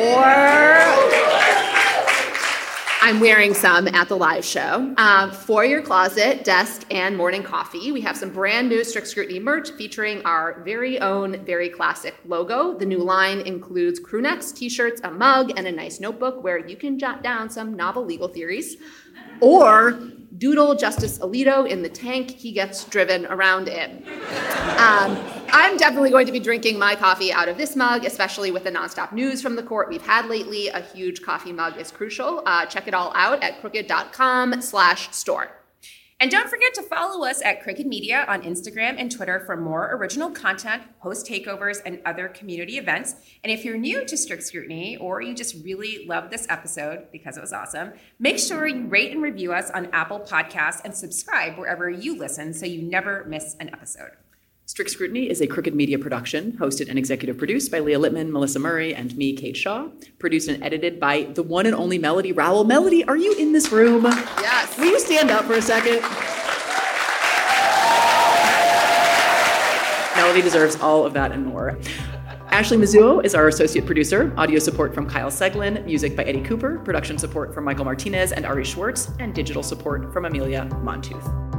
I'm wearing some at the live show. For your closet, desk, and morning coffee, we have some brand new Strict Scrutiny merch featuring our very own, very classic logo. The new line includes crew necks, t-shirts, a mug, and a nice notebook where you can jot down some novel legal theories. Or doodle Justice Alito in the tank he gets driven around in. I'm definitely going to be drinking my coffee out of this mug, especially with the nonstop news from the court we've had lately. A huge coffee mug is crucial. Check it all out at crooked.com/store. And don't forget to follow us at Crooked Media on Instagram and Twitter for more original content, host takeovers, and other community events. And if you're new to Strict Scrutiny, or you just really loved this episode because it was awesome, make sure you rate and review us on Apple Podcasts and subscribe wherever you listen so you never miss an episode. Strict Scrutiny is a Crooked Media production, hosted and executive produced by Leah Littman, Melissa Murray, and me, Kate Shaw. Produced and edited by the one and only Melody Rowell. Melody, are you in this room? Yes. Will you stand up for a second? Melody deserves all of that and more. Ashley Mizuo is our associate producer. Audio support from Kyle Seglin, music by Eddie Cooper, production support from Michael Martinez and Ari Schwartz, and digital support from Amelia Montooth.